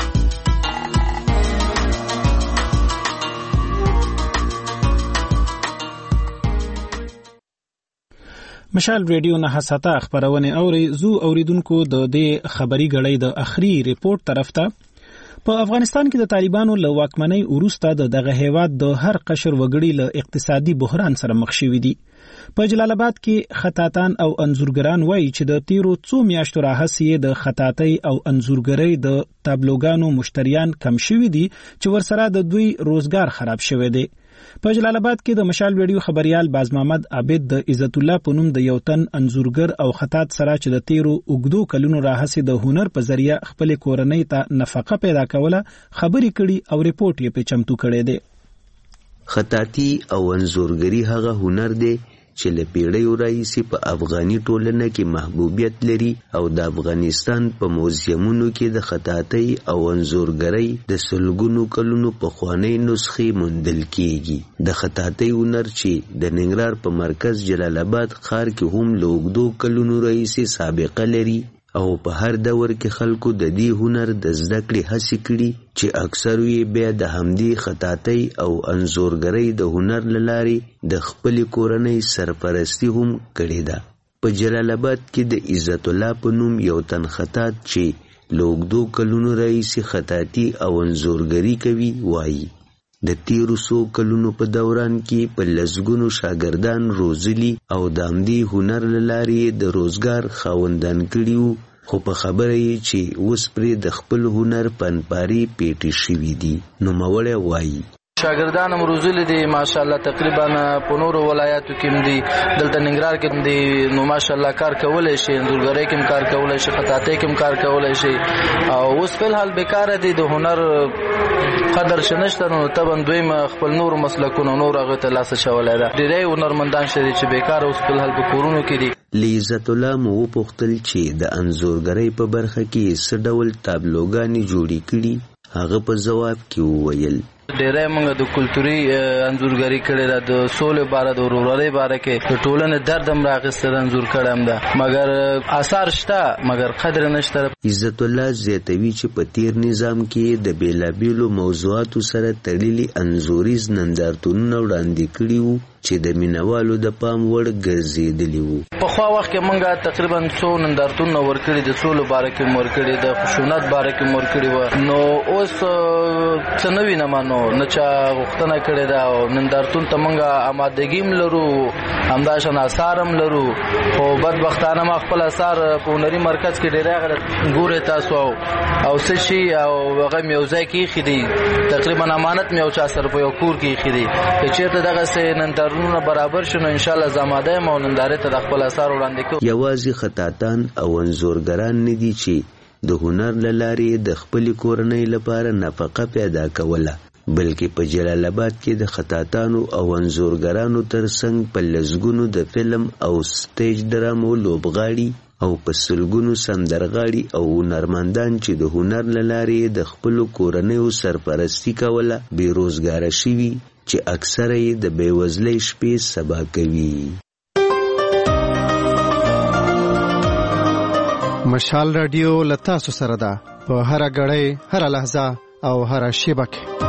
مشال ریډیو 9 ساعته خبرونه اوري زو اوریدونکو د دې خبري غړې د اخري ریپورت طرف ته. په افغانستان کې د طالبانو له واکمنۍ وروسته دغه هیواد د هر قشر وګړي له اقتصادي بحران سره مخ شوي دي. په جلال آباد کې خطاطان او انځورګران وایي چې د تیرو 2 میاشتو راهیسې د خطاطۍ او انځورګرۍ د تابلوګانو مشتریان کم شوي دي چې ورسره د دوی روزګار خراب شوی دی. په جلال آباد کې د مشال ویډیو خبريال باز محمد عابد د عزت الله په نوم د یو تن انځورګر او خطاط سره چې د تیرو اوګدو کلونو راهیسې د هنر په ذریعہ خپل کورنۍ ته نفقه پیدا کوله خبرې کړي او ریپورت یې په چمتو کړی دی. خطاطي او انځورګری هغه هنر دی چې له پیړیو راهیسې په افغاني ټولنه کې محبوبیت لري او د افغانستان په موزیمونو کې د خطاطۍ او انځورګرۍ د سلګونو کلونو پخوانۍ نسخې موندل کیږي. د خطاطۍ هنر چې د ننګرهار په مرکز جلال آباد ښار کې هم له اوږدو کلونو راهیسې سابقه لري او په هر دور کې خلکو د دې هنر د زده کړې هڅې کړي چې اکثر یې بیا د همدې خطاطۍ او انځورګرۍ د هنر له لارې د خپلې کورنۍ سرپرستي هم کړې ده. په جلال آباد کې د عزت الله په نوم یو تن خطاط چې له اوږدو کلونو راهیسې خطاطي او انځورګري کوي وایي د تیرو 100 کلونو په دوران کې په لسګونو شاګردان روزلي او د همدې هنر له لارې د روزګار خاوندان کړي وو خو په خبره یې چې اوس پرې د خپل هنر پنپاري پیټې شوي دي. نوموړی وایي شاګردان هم روزلي دي ماشاءالله تقریبا په نورو ولایاتو کې دي دلته ننګرهار کې دي نو ماشاءالله کار کولای شي انځورګرۍ کې کار کولای شي خطاطۍ کې کار کولای شي او اوس په حال بیکاره دي د هنر قدر شنشته نو تبن دویم خپل نور مسلکونه نور هغه ته لاس شولای ده ډېری هنرمندان شي چې بیکاره اوس په حال په کورونو کې دي. عزت الله مو وپوښتل چې د انځورګرۍ په برخه کې څه ډول تابلوګانې جوړې کړي هغه په جواب کې وویل ډېرې موږ د کلتوري انځورګري کړې ده د سولې باره د ورورولۍ باره کې د ټولنې درد هم راغسته انځور کړم ده مګر آثار شته مګر قدر نشته. عزت الله زیاتوي چې په تیر نظام کې د بیلابیلو موضوعاتو سره تړلي انځوریز نندارتونونه وړاندې کړي وو چې د مینوالو د پام وړ ګرځېدلي وو. پخوا وخت کې موږ تقریبا څو نندارتونونه ورکړي د سولې باره کې ورکړي د خشونت باره کې ورکړي و نو اوس څه نوي نه مانو نه چا غوښتنه کړې ده او نندارتون ته موږ آمادګیم لرو همداشان آثار هم لرو خو بدبختانه ما خپل آثار په هنري مرکز کې ډېر ګورې تاسو او څه شي او هغه مې یو ځای کې ایښي دي تقریبا امانت مې یو چا سره په یو کور کې ایښي دي که چېرته دغسې نندارتونونه برابر شي نو انشاءالله زه آماده یم او نندارې ته د خپل آثار وړاندې کوم. یوازې خطاطان او انځورګران نه دي چې د هنر له لارې د خپلې کورنۍ لپاره نفقه پیدا کوله بلکې په جلال آباد کې د خطاطانو او انځورګرانو ترڅنګ په لسګونو د فلم او سټیج ډرامو لوبغاړي او په سلګونو سندرغاړي او هنرمندان چې د هنر له لارې د خپلو کورنیو سرپرستی کوله بېروزګاره شوي چې اکثره یې د بېوزلۍ شپې سبا کوي. مشال رادیو له تاسو سره ده په هره ګړۍ هره لحظه او هره شیبه کې.